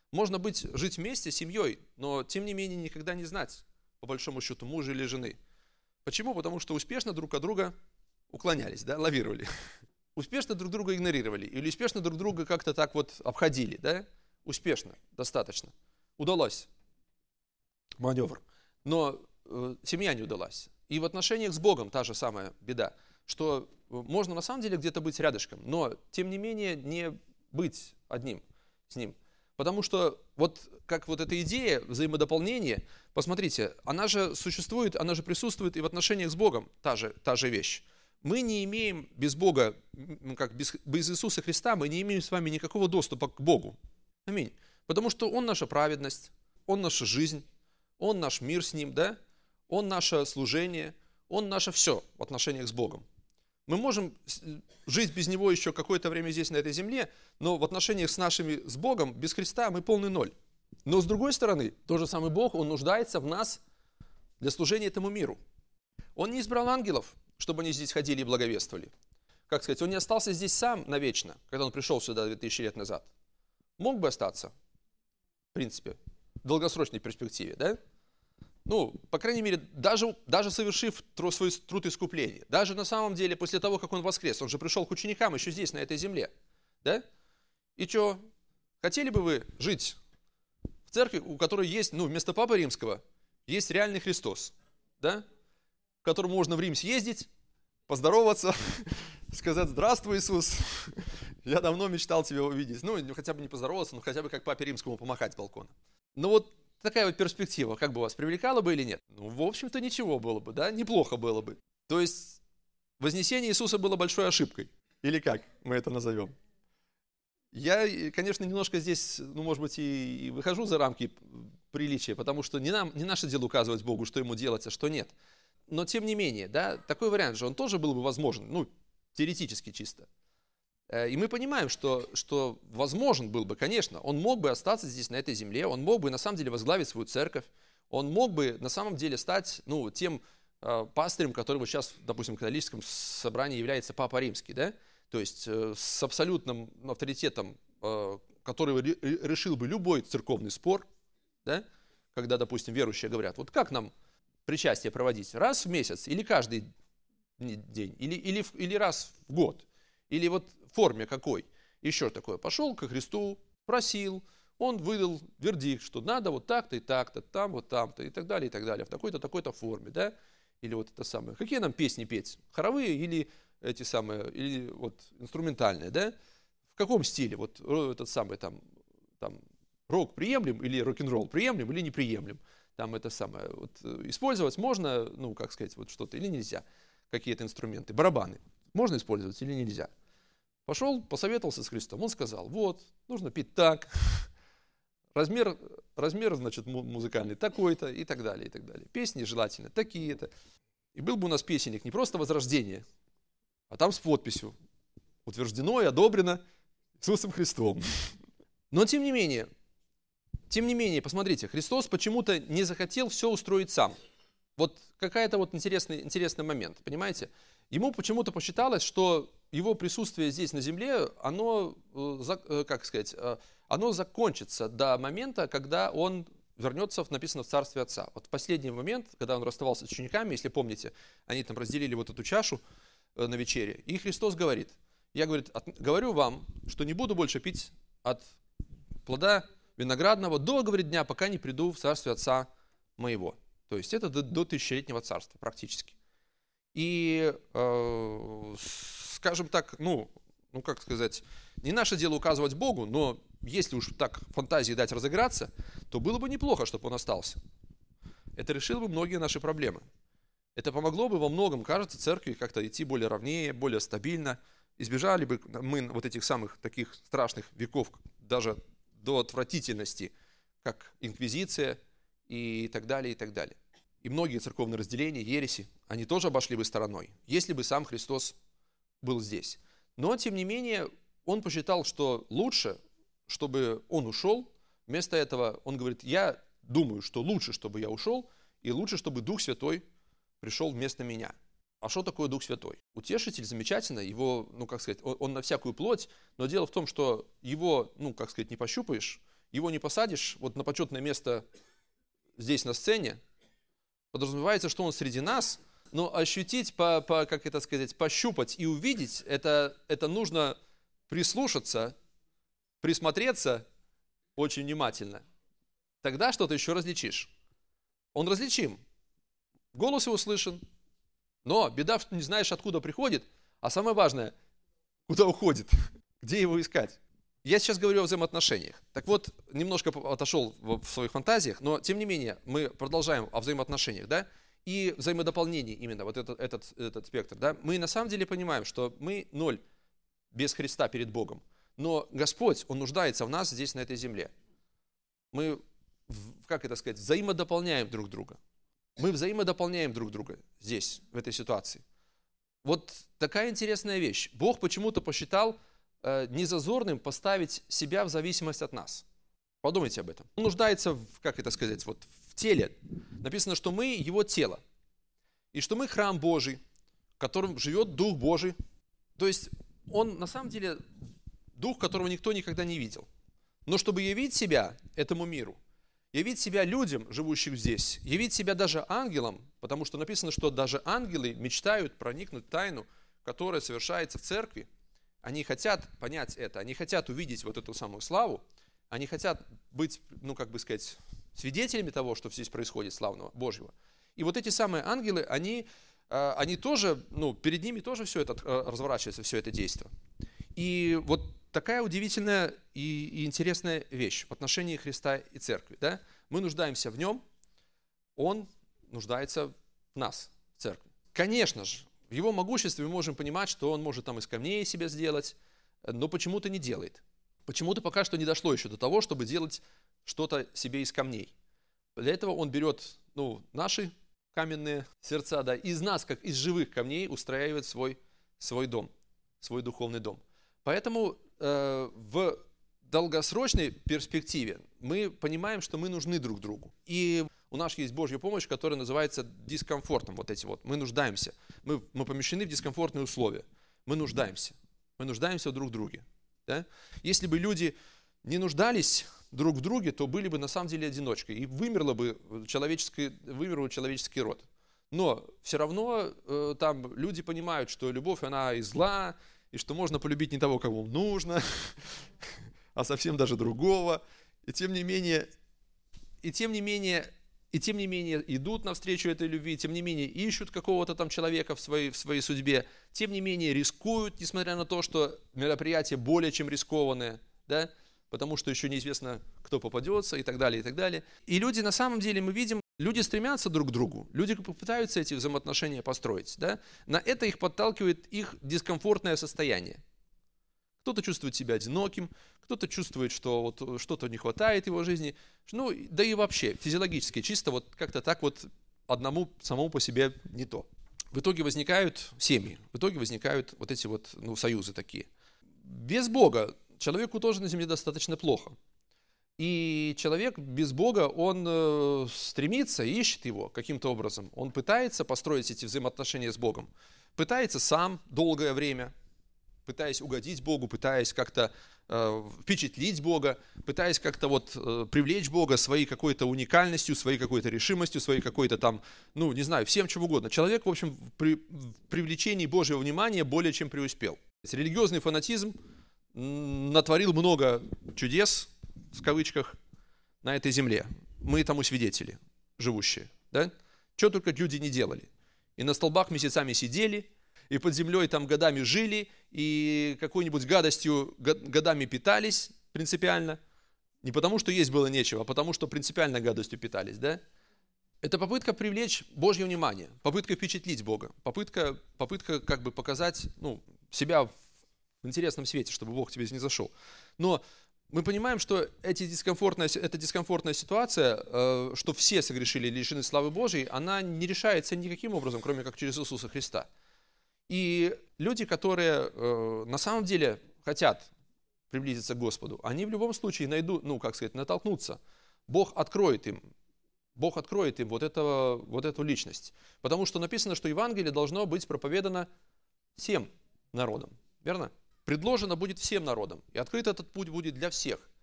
Можно жить вместе, семьей, но тем не менее никогда не знать, по большому счету, мужа или жены. Почему? Потому что успешно друг от друга уклонялись, да, лавировали. Успешно друг друга игнорировали или успешно друг друга как-то так вот обходили, да? Успешно, достаточно. Удалось маневр, но семья не удалась. И в отношениях с Богом та же самая беда, что можно на самом деле где-то быть рядышком, но тем не менее не быть одним с Ним. Потому что вот как вот эта идея взаимодополнения, посмотрите, она же существует, она же присутствует и в отношениях с Богом, та же вещь. Мы не имеем без Бога, без Иисуса Христа, мы не имеем с вами никакого доступа к Богу. Аминь. Потому что Он наша праведность, Он наша жизнь, Он наш мир с Ним, да? Он наше служение, Он наше все в отношениях с Богом. Мы можем жить без Него еще какое-то время здесь, на этой земле, но в отношениях с Богом, без Христа, мы полный ноль. Но с другой стороны, тот же самый Бог, Он нуждается в нас для служения этому миру. Он не избрал ангелов, чтобы они здесь ходили и благовествовали. Как сказать, Он не остался здесь сам навечно, когда Он пришел сюда 2000 лет назад. Мог бы остаться, в принципе, в долгосрочной перспективе, да? Ну, по крайней мере, даже совершив свой труд искупления, даже на самом деле после того, как Он воскрес, Он же пришел к ученикам еще здесь, на этой земле, да? И что, хотели бы вы жить в церкви, у которой есть, вместо Папы Римского, есть реальный Христос, да? К которому можно в Рим съездить, поздороваться, сказать: «Здравствуй, Иисус, я давно мечтал тебя увидеть». Хотя бы не поздороваться, но хотя бы как Папе Римскому помахать с балкона. Но вот такая вот перспектива, как бы вас привлекала бы или нет? В общем-то, ничего было бы, да, неплохо было бы. То есть, вознесение Иисуса было большой ошибкой. Или как мы это назовем? Я, конечно, немножко здесь, может быть, и выхожу за рамки приличия, потому что не наше дело указывать Богу, что Ему делать, а что нет. Но, тем не менее, да, такой вариант же, он тоже был бы возможен, теоретически чисто. И мы понимаем, что возможен был бы, конечно, он мог бы остаться здесь, на этой земле, он мог бы на самом деле возглавить свою церковь, он мог бы на самом деле стать тем пастырем, которым сейчас, допустим, в католическом собрании является Папа Римский, да? То есть с абсолютным авторитетом, который решил бы любой церковный спор, да? Когда, допустим, верующие говорят: вот как нам причастие проводить, раз в месяц или каждый день, или раз в год? Или вот в форме какой? Еще такое. Пошел ко Христу, просил, Он выдал вердикт, что надо вот так-то и так-то, там, вот там-то и так далее, в такой-то, такой-то форме, да? Или вот это самое. Какие нам песни петь? Хоровые или эти самые, или вот инструментальные, да? В каком стиле? Вот этот самый там рок приемлем или рок-н-ролл приемлем или неприемлем? Там это самое. Вот использовать можно, как сказать, вот что-то или нельзя? Какие-то инструменты, барабаны. Можно использовать или нельзя? Пошел, посоветовался с Христом. Он сказал: вот, нужно петь так, размер, значит, музыкальный такой-то и так далее, и так далее. Песни желательно такие-то. И был бы у нас песенник не просто «Возрождение», а там с подписью: утверждено и одобрено Иисусом Христом. Но тем не менее, посмотрите, Христос почему-то не захотел все устроить сам. Вот какая-то вот интересный момент, понимаете? Ему почему-то посчиталось, что его присутствие здесь на земле, оно закончится до момента, когда он вернется, написано, в Царствие Отца. Вот в последний момент, когда он расставался с учениками, если помните, они там разделили вот эту чашу на вечере, и Христос говорит: я, говорю вам, что не буду больше пить от плода виноградного до, говорит, дня, пока не приду в Царствие Отца моего. То есть это до тысячелетнего царства практически. И, скажем так, как сказать, не наше дело указывать Богу, но если уж так фантазии дать разыграться, то было бы неплохо, чтобы Он остался. Это решило бы многие наши проблемы. Это помогло бы во многом, кажется, церкви как-то идти более ровнее, более стабильно. Избежали бы мы вот этих самых таких страшных веков, даже до отвратительности, как инквизиция и так далее, и так далее. И многие церковные разделения, ереси, они тоже обошли бы стороной, если бы сам Христос был здесь. Но, тем не менее, Он посчитал, что лучше, чтобы Он ушел. Вместо этого Он говорит: я думаю, что лучше, чтобы я ушел, и лучше, чтобы Дух Святой пришел вместо меня. А что такое Дух Святой? Утешитель замечательно, его, он на всякую плоть, но дело в том, что его, не пощупаешь, его не посадишь вот на почетное место здесь на сцене, подразумевается, что он среди нас, но ощутить, как это сказать, пощупать и увидеть, это нужно прислушаться, присмотреться очень внимательно. Тогда что-то еще различишь. Он различим. Голос его слышен, но беда, что не знаешь, откуда приходит, а самое важное, куда уходит, где его искать. Я сейчас говорю о взаимоотношениях. Так вот, немножко отошел в своих фантазиях, но тем не менее мы продолжаем о взаимоотношениях, да, и взаимодополнении именно, вот этот спектр, да. Мы на самом деле понимаем, что мы ноль без Христа перед Богом, но Господь, Он нуждается в нас здесь, на этой земле. Мы, как это сказать, взаимодополняем друг друга. Мы взаимодополняем друг друга здесь, в этой ситуации. Вот такая интересная вещь. Бог почему-то посчитал незазорным поставить себя в зависимость от нас. Подумайте об этом. Он нуждается в теле. Написано, что мы Его тело. И что мы храм Божий, в котором живет Дух Божий. То есть Он на самом деле Дух, которого никто никогда не видел. Но чтобы явить себя этому миру, явить себя людям, живущим здесь, явить себя даже ангелам, потому что написано, что даже ангелы мечтают проникнуть в тайну, которая совершается в церкви. Они хотят понять это, они хотят увидеть вот эту самую славу, они хотят быть, свидетелями того, что здесь происходит, славного Божьего. И вот эти самые ангелы, они тоже, перед ними тоже все это разворачивается, все это действие. И вот такая удивительная и интересная вещь в отношении Христа и Церкви. Да? Мы нуждаемся в Нем, Он нуждается в нас, в Церкви. Конечно же, в Его могуществе мы можем понимать, что Он может там из камней себя сделать, но почему-то не делает. Почему-то пока что не дошло еще до того, чтобы делать что-то себе из камней. Для этого Он берет наши каменные сердца, да, из нас, как из живых камней, устраивает свой дом, свой духовный дом. Поэтому в долгосрочной перспективе мы понимаем, что мы нужны друг другу. И у нас есть Божья помощь, которая называется дискомфортом. Мы нуждаемся. Мы помещены в дискомфортные условия. Мы нуждаемся друг в друге. Да? Если бы люди не нуждались друг в друге, то были бы на самом деле одиночкой. И вымер бы человеческий род. Но все равно там люди понимают, что любовь, она и зла, и что можно полюбить не того, кого нужно, а совсем даже другого. И тем не менее идут навстречу этой любви, тем не менее ищут какого-то там человека в своей судьбе, тем не менее рискуют, несмотря на то, что мероприятие более чем рискованное, да, потому что еще неизвестно, кто попадется и так далее, и так далее. И люди, на самом деле, мы видим, люди стремятся друг к другу, люди пытаются эти взаимоотношения построить, да. На это их подталкивает их дискомфортное состояние. Кто-то чувствует себя одиноким, кто-то чувствует, что вот что-то не хватает в его жизни. Да и вообще, физиологически, чисто вот как-то так вот одному самому по себе не то. В итоге возникают семьи, в итоге возникают вот эти вот союзы такие. Без Бога человеку тоже на земле достаточно плохо. И человек без Бога, он стремится, ищет его каким-то образом. Он пытается построить эти взаимоотношения с Богом. Пытается сам долгое время, пытаясь угодить Богу, пытаясь как-то впечатлить Бога, пытаясь как-то привлечь Бога своей какой-то уникальностью, своей какой-то решимостью, своей какой-то там, всем чем угодно. Человек, в общем, в привлечении Божьего внимания более чем преуспел. Религиозный фанатизм натворил много чудес, в кавычках, на этой земле. Мы тому свидетели, живущие. Да? Что только люди не делали. И на столбах месяцами сидели, и под землей там годами жили, и какой-нибудь гадостью годами питались принципиально. Не потому, что есть было нечего, а потому, что принципиально гадостью питались. Да? Это попытка привлечь Божье внимание, попытка впечатлить Бога, попытка как бы показать себя в интересном свете, чтобы Бог тебе не зашел. Но мы понимаем, что эта дискомфортная ситуация, что все согрешили и лишены славы Божьей, она не решается никаким образом, кроме как через Иисуса Христа. И люди, которые на самом деле хотят приблизиться к Господу, они в любом случае натолкнутся. Бог откроет им вот эту личность. Потому что написано, что Евангелие должно быть проповедано всем народам. Верно? Предложено будет всем народам. И открыт этот путь будет для всех.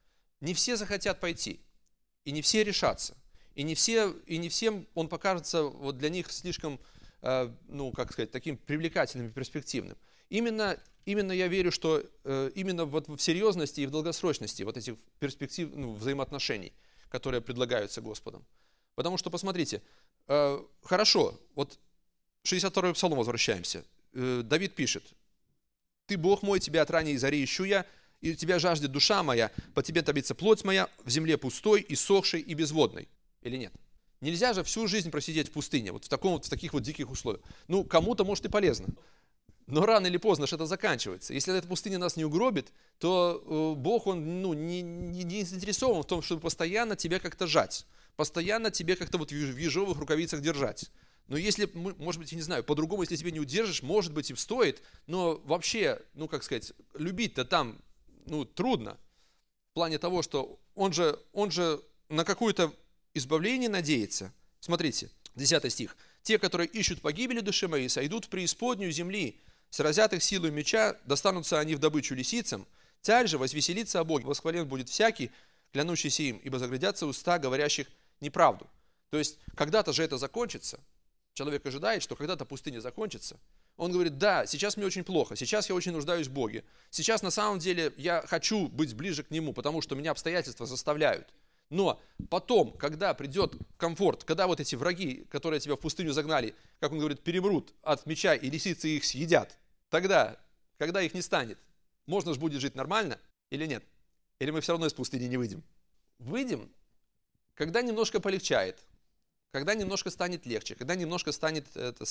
не все захотят пойти, и не все решатся, и не всем он покажется вот для них слишком, таким привлекательным и перспективным. Именно я верю, что именно вот в серьезности и в долгосрочности вот этих перспектив, взаимоотношений, которые предлагаются Господом. Потому что, посмотрите, хорошо, вот 62-й Псалом возвращаемся. Давид пишет: «Ты, Бог мой, тебя от ранней зари ищу я, и тебя жаждет душа моя, по тебе томится плоть моя, в земле пустой, иссохшей и безводной». Или нет? Нельзя же всю жизнь просидеть в пустыне, вот в таких вот диких условиях. Кому-то, может, и полезно. Но рано или поздно же это заканчивается. Если эта пустыня нас не угробит, то Бог, Он не заинтересован в том, чтобы постоянно тебя как-то жать, постоянно тебе как-то вот в ежовых рукавицах держать. Но если, может быть, я не знаю, по-другому, если тебе не удержишь, может быть, и стоит, но вообще, любить-то там, трудно. В плане того, что он же на какое-то избавление надеется. Смотрите, 10 стих. «Те, которые ищут погибели души моей, сойдут в преисподнюю земли, сразят их силой меча, достанутся они в добычу лисицам. Царь же возвеселится о Боге, восхвален будет всякий, клянущийся им, ибо заглядятся уста говорящих неправду». То есть, когда-то же это закончится. Человек ожидает, что когда-то пустыня закончится. Он говорит: да, сейчас мне очень плохо, сейчас я очень нуждаюсь в Боге. Сейчас на самом деле я хочу быть ближе к Нему, потому что меня обстоятельства заставляют. Но потом, когда придет комфорт, когда вот эти враги, которые тебя в пустыню загнали, как он говорит, перемрут от меча и лисицы их съедят, тогда, когда их не станет, можно же будет жить нормально или нет? Или мы все равно из пустыни не выйдем? Выйдем, когда немножко полегчает, когда немножко станет легче, когда немножко станет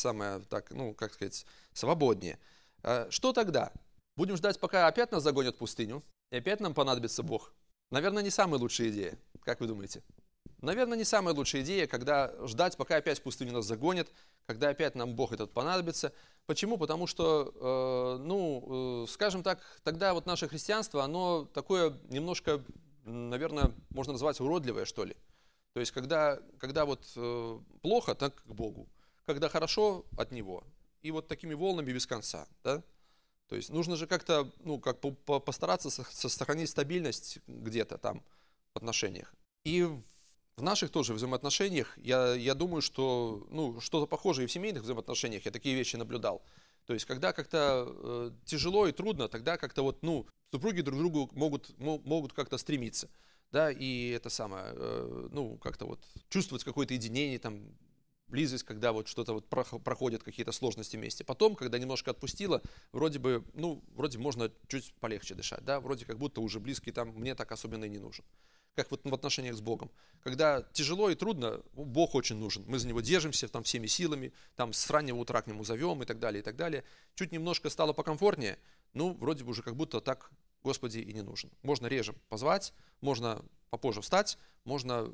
свободнее. Что тогда? Будем ждать, пока опять нас загонят в пустыню, и опять нам понадобится Бог? Наверное, не самая лучшая идея. Как вы думаете? Наверное, не самая лучшая идея, когда ждать, пока опять в пустыню нас загонят, когда опять нам Бог этот понадобится. Почему? Потому что, скажем так, тогда вот наше христианство, оно такое немножко, наверное, можно назвать уродливое, что ли. То есть, когда вот плохо, так к Богу, когда хорошо, от Него. И вот такими волнами без конца, да? То есть, нужно же как-то, постараться сохранить стабильность где-то там в отношениях. И в наших тоже взаимоотношениях, я думаю, что, что-то похожее и в семейных взаимоотношениях, я такие вещи наблюдал. То есть, когда как-то тяжело и трудно, тогда как-то вот, супруги друг к другу могут как-то стремиться. Да, и это самое, как-то вот чувствовать какое-то единение, там, близость, когда вот что-то вот проходят какие-то сложности вместе. Потом, когда немножко отпустило, вроде можно чуть полегче дышать, да, вроде как будто уже близкий там мне так особенно и не нужен. Как вот в отношениях с Богом. Когда тяжело и трудно, Бог очень нужен. Мы за Него держимся там всеми силами, там с раннего утра к Нему зовем и так далее, и так далее. Чуть немножко стало покомфортнее, вроде бы уже как будто так Господи и не нужен. Можно реже позвать, можно попозже встать, можно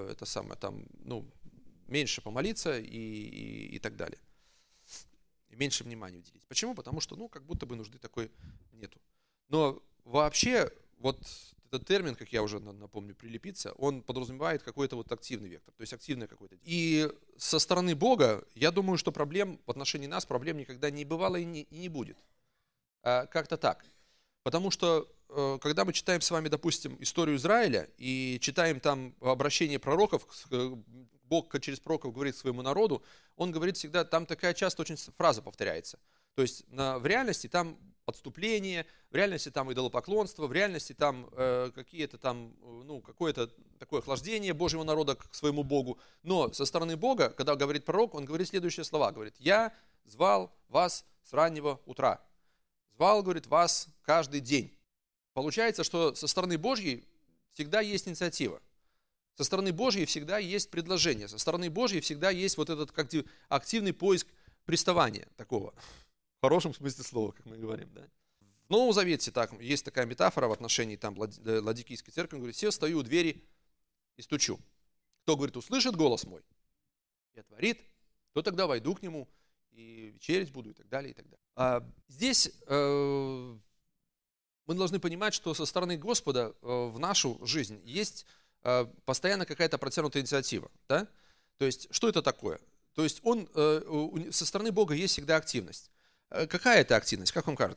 меньше помолиться и так далее. И меньше внимания уделить. Почему? Потому что, как будто бы нужды такой нету. Но вообще, вот этот термин, как я уже напомню, прилепиться, он подразумевает какой-то вот активный вектор, то есть активное какое-то. И со стороны Бога, я думаю, что проблем в отношении нас, проблем никогда не бывало и не будет. Как-то так. Потому что, когда мы читаем с вами, допустим, историю Израиля и читаем там обращение пророков, Бог через пророков говорит к своему народу, Он говорит всегда, там такая часто очень фраза повторяется. То есть в реальности там отступление, в реальности там идолопоклонство, в реальности там какие-то там, какое-то такое охлаждение Божьего народа к своему Богу. Но со стороны Бога, когда говорит пророк, он говорит следующие слова. Говорит: «Я звал вас с раннего утра». Звал, говорит, вас каждый день. Получается, что со стороны Божьей всегда есть инициатива. Со стороны Божьей всегда есть предложение. Со стороны Божьей всегда есть вот этот активный поиск приставания такого. В хорошем смысле слова, как мы говорим. Да? В Новом Завете есть такая метафора в отношении Ладикийской церкви. Он говорит: «Все, стою у двери и стучу. Кто, говорит, услышит голос мой и отворит, то тогда войду к нему и вечерять буду» и так далее, и так далее. Здесь мы должны понимать, что со стороны Господа в нашу жизнь есть постоянно какая-то протянутая инициатива. Да? То есть, что это такое? То есть, со стороны Бога есть всегда активность. Какая это активность, как вам кажется?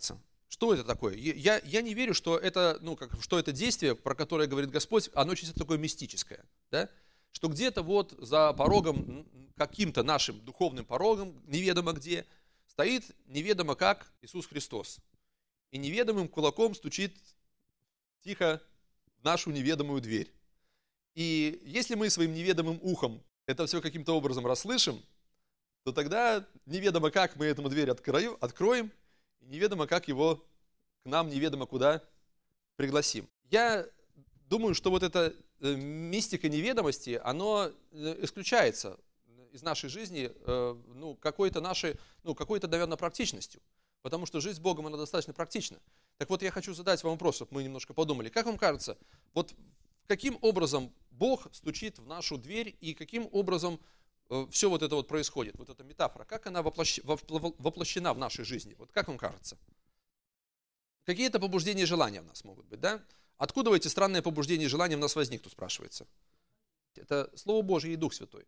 Что это такое? Я не верю, что это, что это действие, про которое говорит Господь, оно очень такое мистическое. Да? Что где-то вот за порогом, каким-то нашим духовным порогом, неведомо где, стоит неведомо как Иисус Христос. И неведомым кулаком стучит тихо в нашу неведомую дверь. И если мы своим неведомым ухом это все каким-то образом расслышим, то тогда неведомо как мы этому дверь откроем, и неведомо как его к нам неведомо куда пригласим. Я думаю, что вот эта мистика неведомости, оно исключается из нашей жизни какой-то, наверное, практичностью. Потому что жизнь с Богом, она достаточно практична. Так вот, я хочу задать вам вопрос, чтобы мы немножко подумали. Как вам кажется, вот каким образом Бог стучит в нашу дверь и каким образом все вот это вот происходит, вот эта метафора, как она воплощена в нашей жизни? Вот как вам кажется? Какие-то побуждения и желания у нас могут быть, да? Откуда эти странные побуждения и желания у нас возникнут, спрашивается? Это Слово Божье и Дух Святой.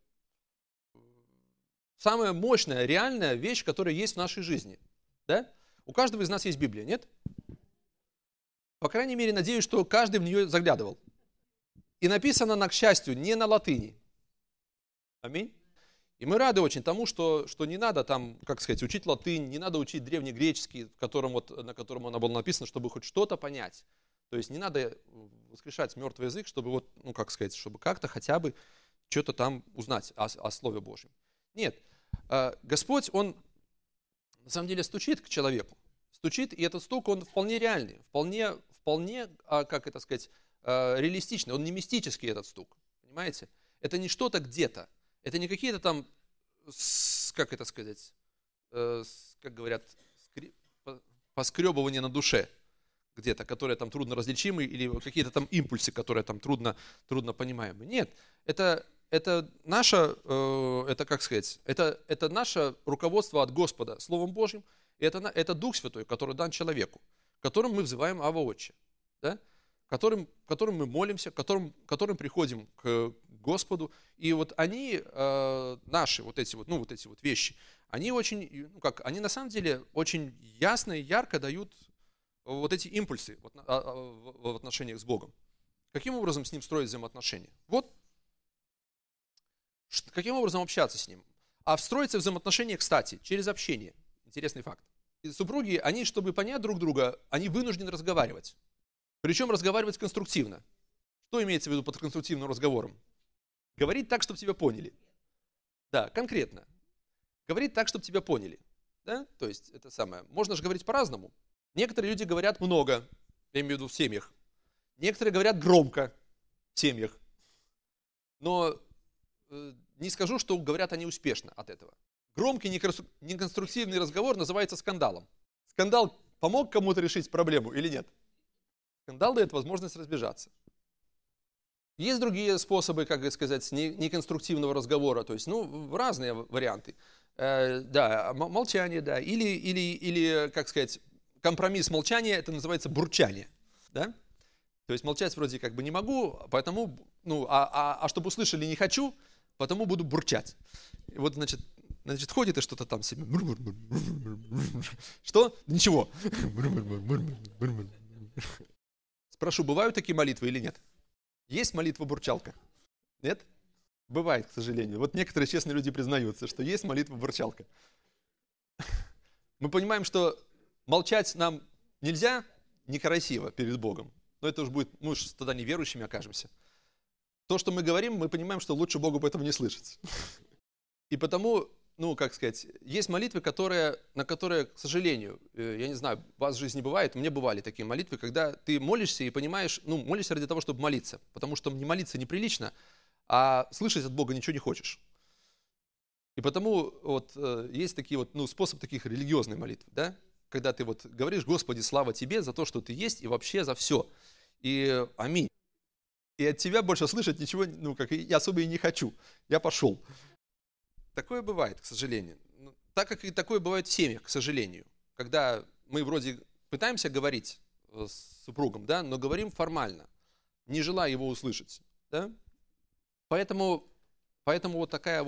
Самая мощная, реальная вещь, которая есть в нашей жизни. Да? У каждого из нас есть Библия, нет? По крайней мере, надеюсь, что каждый в нее заглядывал. И написано она, к счастью, не на латыни. Аминь. И мы рады очень тому, что не надо там, учить латынь, не надо учить древнегреческий, на котором она была написана, чтобы хоть что-то понять. То есть не надо воскрешать мертвый язык, чтобы чтобы как-то хотя бы что-то там узнать о Слове Божьем. Нет, Господь, Он на самом деле стучит к человеку. Стучит, и этот стук, он вполне реальный, вполне реалистичный. Он не мистический, этот стук. Понимаете? Это не что-то где-то. Это не какие-то там, поскребывания на душе где-то, которые там трудно различимы, или какие-то там импульсы, которые там трудно понимаемы. Нет, это наше руководство от Господа Словом Божьим, и это Дух Святой, который дан человеку, которым мы взываем Авва Отче, да? которым мы молимся, которым приходим к Господу. И вот они, наши вот эти вот вещи, они они на самом деле очень ясно и ярко дают вот эти импульсы в отношениях с Богом. Каким образом с Ним строить взаимоотношения? Вот каким образом общаться с Ним? А встроиться в взаимоотношения, кстати, через общение. Интересный факт. И супруги, они, чтобы понять друг друга, они вынуждены разговаривать. Причем разговаривать конструктивно. Что имеется в виду под конструктивным разговором? Говорить так, чтобы тебя поняли. Да, конкретно. Говорить так, чтобы тебя поняли. Да? То есть, это самое. Можно же говорить по-разному. Некоторые люди говорят много, я имею в виду в семьях. Некоторые говорят громко в семьях. Но не скажу, что говорят они успешно от этого. Громкий, неконструктивный разговор называется скандалом. Скандал помог кому-то решить проблему или нет? Скандал дает возможность разбежаться. Есть другие способы, неконструктивного разговора, то есть, разные варианты. Молчание, да, или компромисс молчания, это называется бурчание, да? То есть молчать вроде не могу, поэтому, чтобы услышали не хочу, потому буду бурчать. И вот, значит, ходит и что-то там себе. Что? Ничего. Спрошу, бывают такие молитвы или нет? Есть молитва-бурчалка? Нет? Бывает, к сожалению. Вот некоторые честные люди признаются, что есть молитва-бурчалка. Мы понимаем, что молчать нам нельзя, некрасиво перед Богом. Но это уж будет, мы уж тогда неверующими окажемся. То, что мы говорим, мы понимаем, что лучше Богу об этом не слышать. И потому, есть молитвы, на которые, к сожалению, я не знаю, у вас в жизни бывает, у меня бывали такие молитвы, когда ты молишься и понимаешь, молишься ради того, чтобы молиться. Потому что не молиться неприлично, а слышать от Бога ничего не хочешь. И потому есть такие способ таких религиозной молитвы, да? Когда ты говоришь: Господи, слава Тебе за то, что Ты есть, и вообще за все. И аминь. И от Тебя больше слышать ничего, я особо и не хочу. Я пошел. Такое бывает, к сожалению. Так как и такое бывает в семьях, к сожалению. Когда мы вроде пытаемся говорить с супругом, да, но говорим формально, не желая его услышать. Да? Поэтому вот такая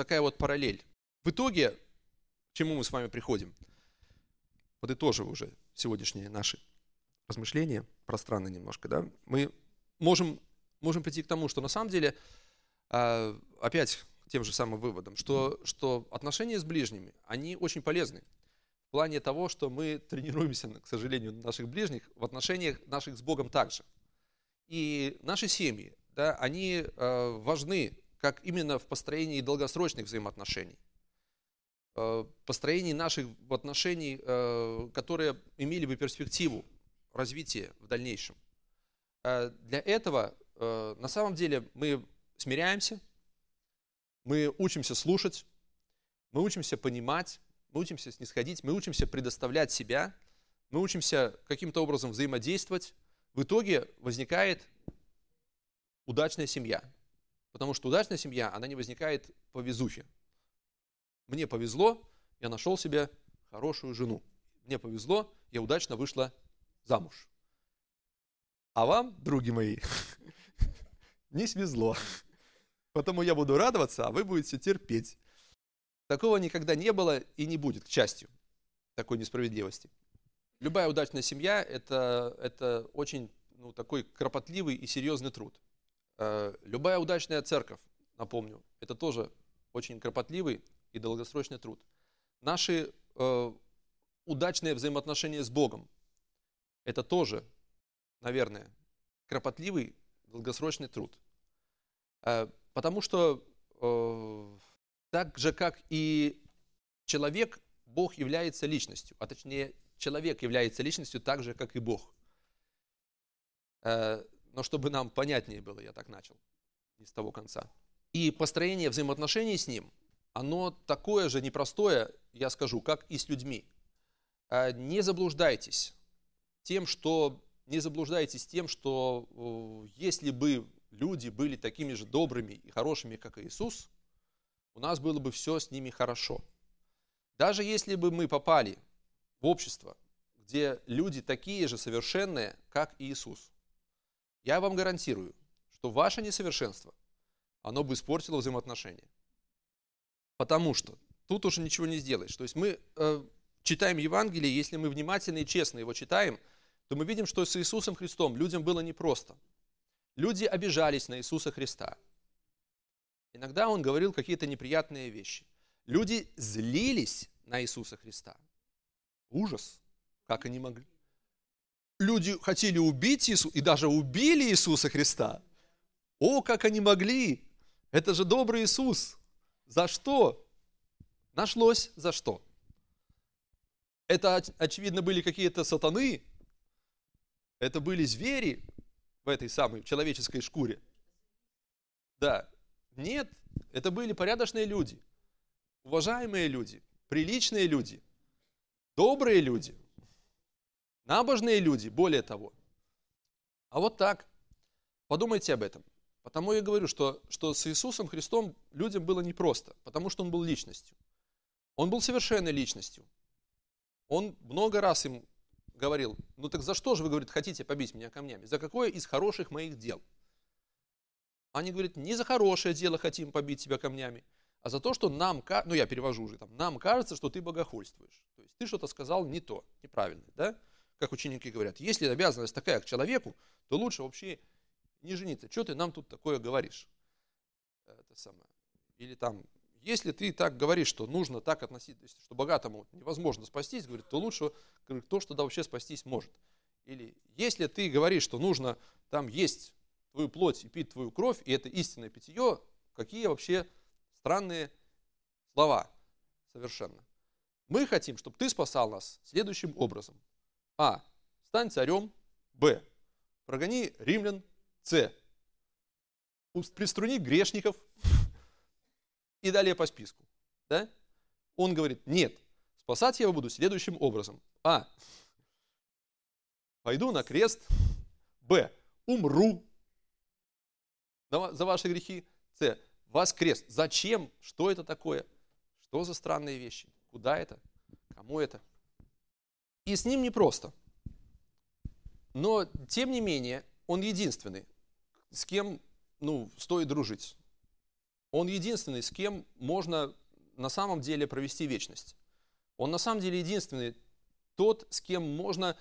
параллель. В итоге, к чему мы с вами приходим? Подытоживаю уже. сегодняшние наши размышления, пространно немножко, да, мы можем прийти к тому, что на самом деле, опять к тем же самым выводам, что отношения с ближними, они очень полезны в плане того, что мы тренируемся, к сожалению, наших ближних в отношениях наших с Богом также. И наши семьи, да, они важны как именно в построении долгосрочных взаимоотношений, построении наших отношений, которые имели бы перспективу развития в дальнейшем. Для этого на самом деле мы смиряемся, мы учимся слушать, мы учимся понимать, мы учимся снисходить, мы учимся предоставлять себя, мы учимся каким-то образом взаимодействовать. В итоге возникает удачная семья. Потому что удачная семья, она не возникает по везухе. Мне повезло, я нашел себе хорошую жену. Мне повезло, я удачно вышла замуж. А вам, други мои, не свезло. Потому я буду радоваться, а вы будете терпеть. Такого никогда не было и не будет, к счастью, такой несправедливости. Любая удачная семья – это очень такой кропотливый и серьезный труд. Любая удачная церковь, напомню, это тоже очень кропотливый и долгосрочный труд. Наши удачные взаимоотношения с Богом – это тоже, наверное, кропотливый, долгосрочный труд. Потому что так же, как и человек, Бог является личностью, а точнее, человек является личностью так же, как и Бог. Но чтобы нам понятнее было, я так начал, не с того конца. И построение взаимоотношений с Ним, оно такое же непростое, я скажу, как и с людьми. Не заблуждайтесь тем, что если бы люди были такими же добрыми и хорошими, как и Иисус, у нас было бы все с ними хорошо. Даже если бы мы попали в общество, где люди такие же совершенные, как и Иисус, я вам гарантирую, что ваше несовершенство, оно бы испортило взаимоотношения. Потому что тут уже ничего не сделаешь. То есть мы читаем Евангелие, если мы внимательно и честно его читаем, то мы видим, что с Иисусом Христом людям было непросто. Люди обижались на Иисуса Христа. Иногда Он говорил какие-то неприятные вещи. Люди злились на Иисуса Христа. Ужас! Как они могли? Люди хотели убить Иисуса и даже убили Иисуса Христа. О, как они могли! Это же добрый Иисус. За что? Нашлось за что. Это, очевидно, были какие-то сатаны. Это были звери в этой самой человеческой шкуре. Да. Нет, это были порядочные люди, уважаемые люди, приличные люди, добрые люди, набожные люди, более того. А вот так. Подумайте об этом. Потому я говорю, что с Иисусом Христом людям было непросто, потому что Он был личностью. Он был совершенной личностью. Он много раз им говорил: ну так за что же вы, говорит, хотите побить меня камнями? За какое из хороших моих дел? Они говорят: не за хорошее дело хотим побить тебя камнями, а за то, что нам, ну я перевожу уже, нам кажется, что ты богохульствуешь. То есть ты что-то сказал не то, неправильно, да? Как ученики говорят, если обязанность такая к человеку, то лучше вообще не жениться. Что ты нам тут такое говоришь? Это самое. Или там, если ты так говоришь, что нужно так относиться, что богатому невозможно спастись, говорит, то лучше то, что да вообще спастись может. Или если ты говоришь, что нужно там есть твою плоть и пить твою кровь, и это истинное питье, какие вообще странные слова совершенно. Мы хотим, чтобы ты спасал нас следующим образом. А. Стань царем. Б. Прогони римлян. С. Приструни грешников. И далее по списку. Да? Он говорит: нет, спасать я его буду следующим образом. А. Пойду на крест. Б. Умру за ваши грехи. С. Воскрес. Зачем? Что это такое? Что за странные вещи? Куда это? Кому это? И с ним непросто. Но, тем не менее, он единственный, с кем стоит дружить. Он единственный, с кем можно на самом деле провести вечность. Он на самом деле единственный, тот, с кем можно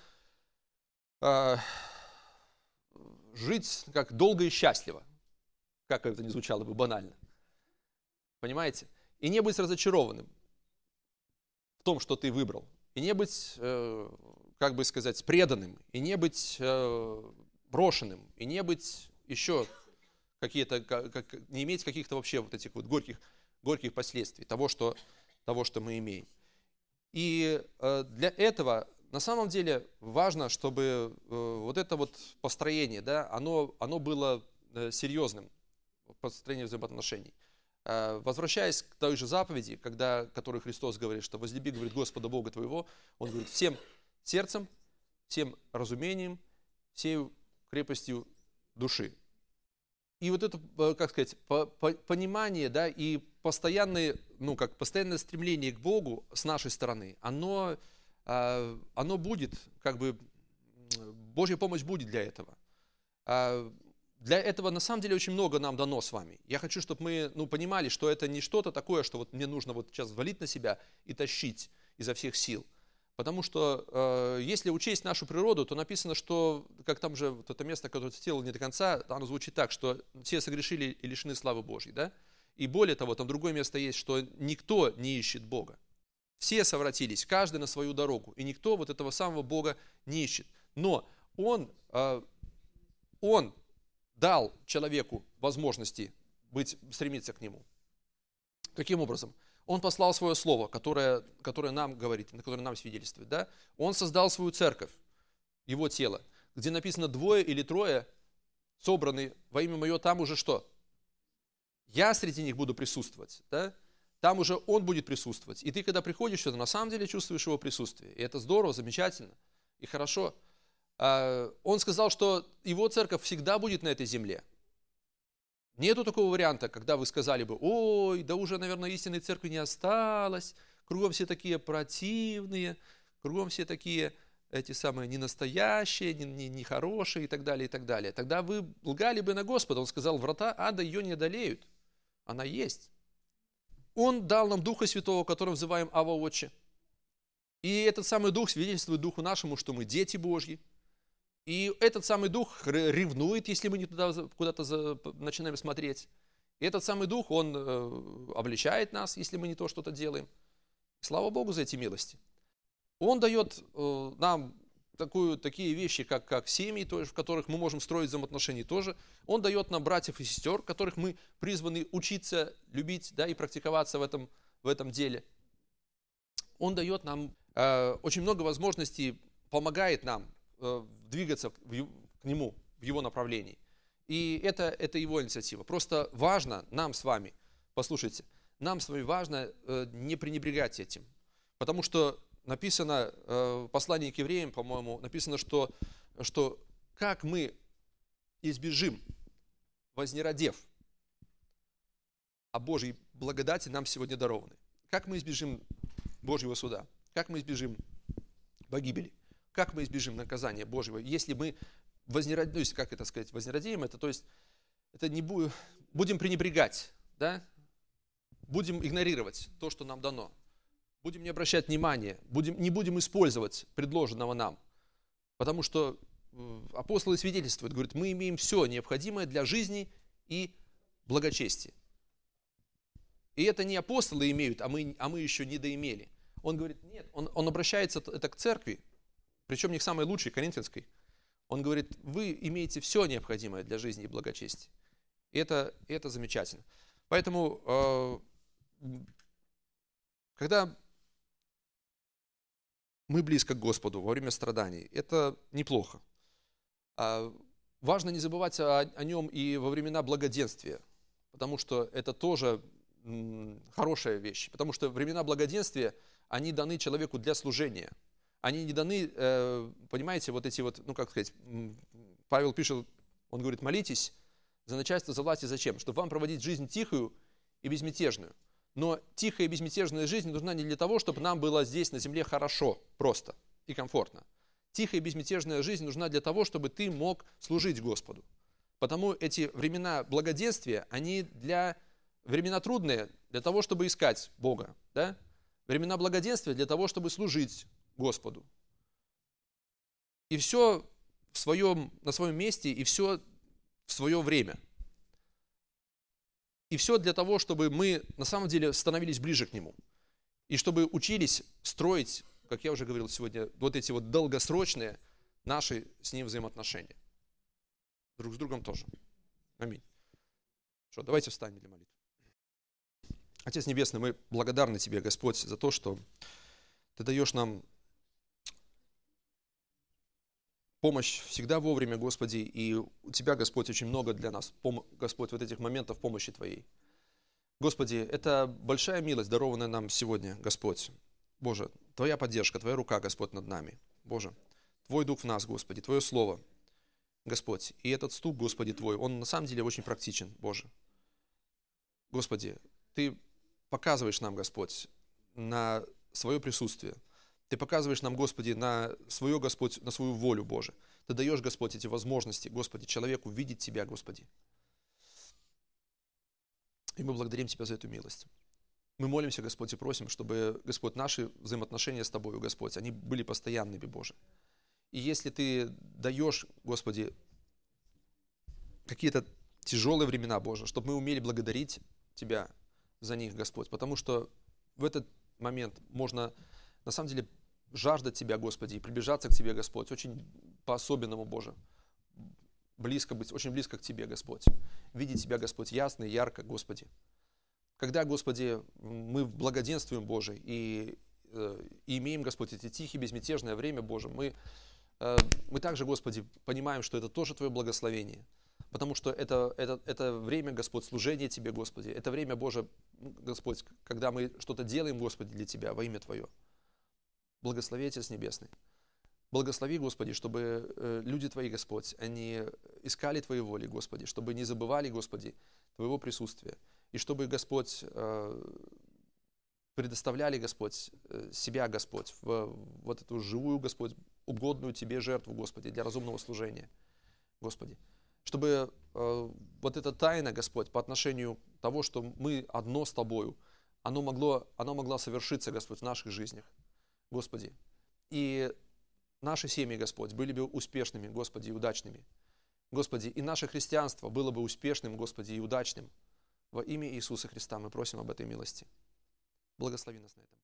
жить как долго и счастливо, как это ни звучало бы банально. Понимаете? И не быть разочарованным в том, что ты выбрал. И не быть, как бы сказать, преданным. И не быть брошенным. И не быть еще какие-то, не иметь каких-то вообще вот этих вот горьких последствий того, что мы имеем. И для этого на самом деле важно, чтобы вот это вот построение, да, оно было серьезным, построение взаимоотношений. Возвращаясь к той же заповеди, которую Христос говорит, что возлюби, говорит, Господа Бога твоего, Он говорит, всем сердцем, всем разумением, всей крепостью души. И вот это, как сказать, понимание, да, и постоянное стремление к Богу с нашей стороны, оно будет, как бы, Божья помощь будет для этого. Для этого на самом деле очень много нам дано с вами. Я хочу, чтобы мы понимали, что это не что-то такое, что вот мне нужно вот сейчас валить на себя и тащить изо всех сил. Потому что если учесть нашу природу, то написано, что, как там же вот это место, которое цитировал не до конца, оно звучит так, что все согрешили и лишены славы Божьей. Да? И более того, там другое место есть, что никто не ищет Бога. Все совратились, каждый на свою дорогу, и никто вот этого самого Бога не ищет. Но Он дал человеку возможности стремиться к Нему. Каким образом? Он послал свое слово, которое нам говорит, которое нам свидетельствует. Да? Он создал свою церковь, его тело, где написано 2 или 3 собраны во имя мое, там уже что? Я среди них буду присутствовать. Да? Там уже Он будет присутствовать. И ты, когда приходишь сюда, на самом деле чувствуешь Его присутствие. И это здорово, замечательно и хорошо. Он сказал, что Его церковь всегда будет на этой земле. Нету такого варианта, когда вы сказали бы, ой, да уже, наверное, истинной церкви не осталось, кругом все такие противные, кругом все такие эти самые ненастоящие, нехорошие и так далее, и так далее. Тогда вы лгали бы на Господа. Он сказал, врата ада ее не одолеют. Она есть. Он дал нам Духа Святого, которым взываем Ава Отче. И этот самый Дух свидетельствует Духу нашему, что мы дети Божьи. И этот самый Дух ревнует, если мы не туда куда-то начинаем смотреть. И этот самый Дух, он обличает нас, если мы не то что-то делаем. Слава Богу за эти милости. Он дает нам такие вещи, как семьи, в которых мы можем строить взаимоотношения тоже. Он дает нам братьев и сестер, которых мы призваны учиться, любить, да, и практиковаться в этом деле. Он дает нам очень много возможностей, помогает нам двигаться к Нему, в Его направлении. И это Его инициатива. Просто важно нам с вами, послушайте, нам с вами важно не пренебрегать этим. Потому что написано в послании к евреям, по-моему, написано, что как мы избежим, вознеродев, о Божьей благодати нам сегодня дарованы. Как мы избежим Божьего суда? Как мы избежим погибели? Как мы избежим наказания Божьего, если мы вознеродеем это, то есть это не будем пренебрегать, да? Будем игнорировать то, что нам дано. Будем не обращать внимания, не будем использовать предложенного нам. Потому что апостолы свидетельствуют, говорят, мы имеем все необходимое для жизни и благочестия. И это не апостолы имеют, а мы еще не доимели. Он говорит, нет, он обращается это к церкви, причем не к самой лучшей, Коринфянской. Он говорит, вы имеете все необходимое для жизни и благочестия. И это замечательно. Поэтому, когда мы близко к Господу во время страданий, это неплохо. Важно не забывать о нем и во времена благоденствия, потому что это тоже хорошая вещь. Потому что времена благоденствия, они даны человеку для служения. Они не даны, понимаете, вот эти вот, Павел пишет, он говорит, молитесь за начальство, за власть и зачем? Чтобы вам проводить жизнь тихую и безмятежную. Но тихая и безмятежная жизнь нужна не для того, чтобы нам было здесь на земле хорошо, просто и комфортно. Тихая и безмятежная жизнь нужна для того, чтобы ты мог служить Господу. Потому эти времена благоденствия, они времена трудные для того, чтобы искать Бога. Да? Времена благоденствия для того, чтобы служить Господу. И все на своем месте, и все в свое время. И все для того, чтобы мы на самом деле становились ближе к Нему. И чтобы учились строить, как я уже говорил сегодня, вот эти вот долгосрочные наши с Ним взаимоотношения. Друг с другом тоже. Аминь. Что, давайте встанем для молитвы. Отец Небесный, мы благодарны Тебе, Господь, за то, что Ты даешь нам помощь всегда вовремя, Господи, и у Тебя, Господь, очень много для нас, Господь, вот этих моментов помощи Твоей. Господи, это большая милость, дарованная нам сегодня, Господь. Боже, Твоя поддержка, Твоя рука, Господь, над нами. Боже, Твой Дух в нас, Господи, Твое Слово, Господь. И этот стук, Господи, Твой, он на самом деле очень практичен, Боже. Господи, Ты показываешь нам, Господь, на свое присутствие. Ты показываешь нам, Господи, на свою, Господь, на свою волю, Боже. Ты даешь, Господь, эти возможности, Господи, человеку видеть Тебя, Господи. И мы благодарим Тебя за эту милость. Мы молимся, Господь, и просим, чтобы, Господь, наши взаимоотношения с Тобою, Господь, они были постоянными, Боже. И если Ты даешь, Господи, какие-то тяжелые времена, Боже, чтобы мы умели благодарить Тебя за них, Господь, потому что в этот момент можно, на самом деле, жаждать Тебя, Господи, и приближаться к Тебе, Господь, очень по-особенному, Боже, близко быть, очень близко к Тебе, Господь, видеть Тебя, Господь, ясно и ярко, Господи. Когда, Господи, мы благоденствуем, Боже, и имеем, Господь, эти тихие, безмятежное время, Боже, мы также, Господи, понимаем, что это тоже Твое благословение, потому что это время, Господь, служения Тебе, Господи, это время, Боже, Господь, когда мы что-то делаем, Господи, для Тебя, во имя Твое. Благослови, Отец Небесный. Благослови, Господи, чтобы люди Твои, Господь, они искали Твоей воли, Господи, чтобы не забывали, Господи, Твоего присутствия, и чтобы, Господь, предоставляли, Господь, себя, Господь, в вот эту живую, Господь, угодную Тебе жертву, Господи, для разумного служения, Господи. Чтобы вот эта тайна, Господь, по отношению того, что мы одно с Тобою, оно могло совершиться, Господь, в наших жизнях, Господи. И наши семьи, Господь, были бы успешными, Господи, и удачными. Господи, и наше христианство было бы успешным, Господи, и удачным. Во имя Иисуса Христа мы просим об этой милости. Благослови нас на этом.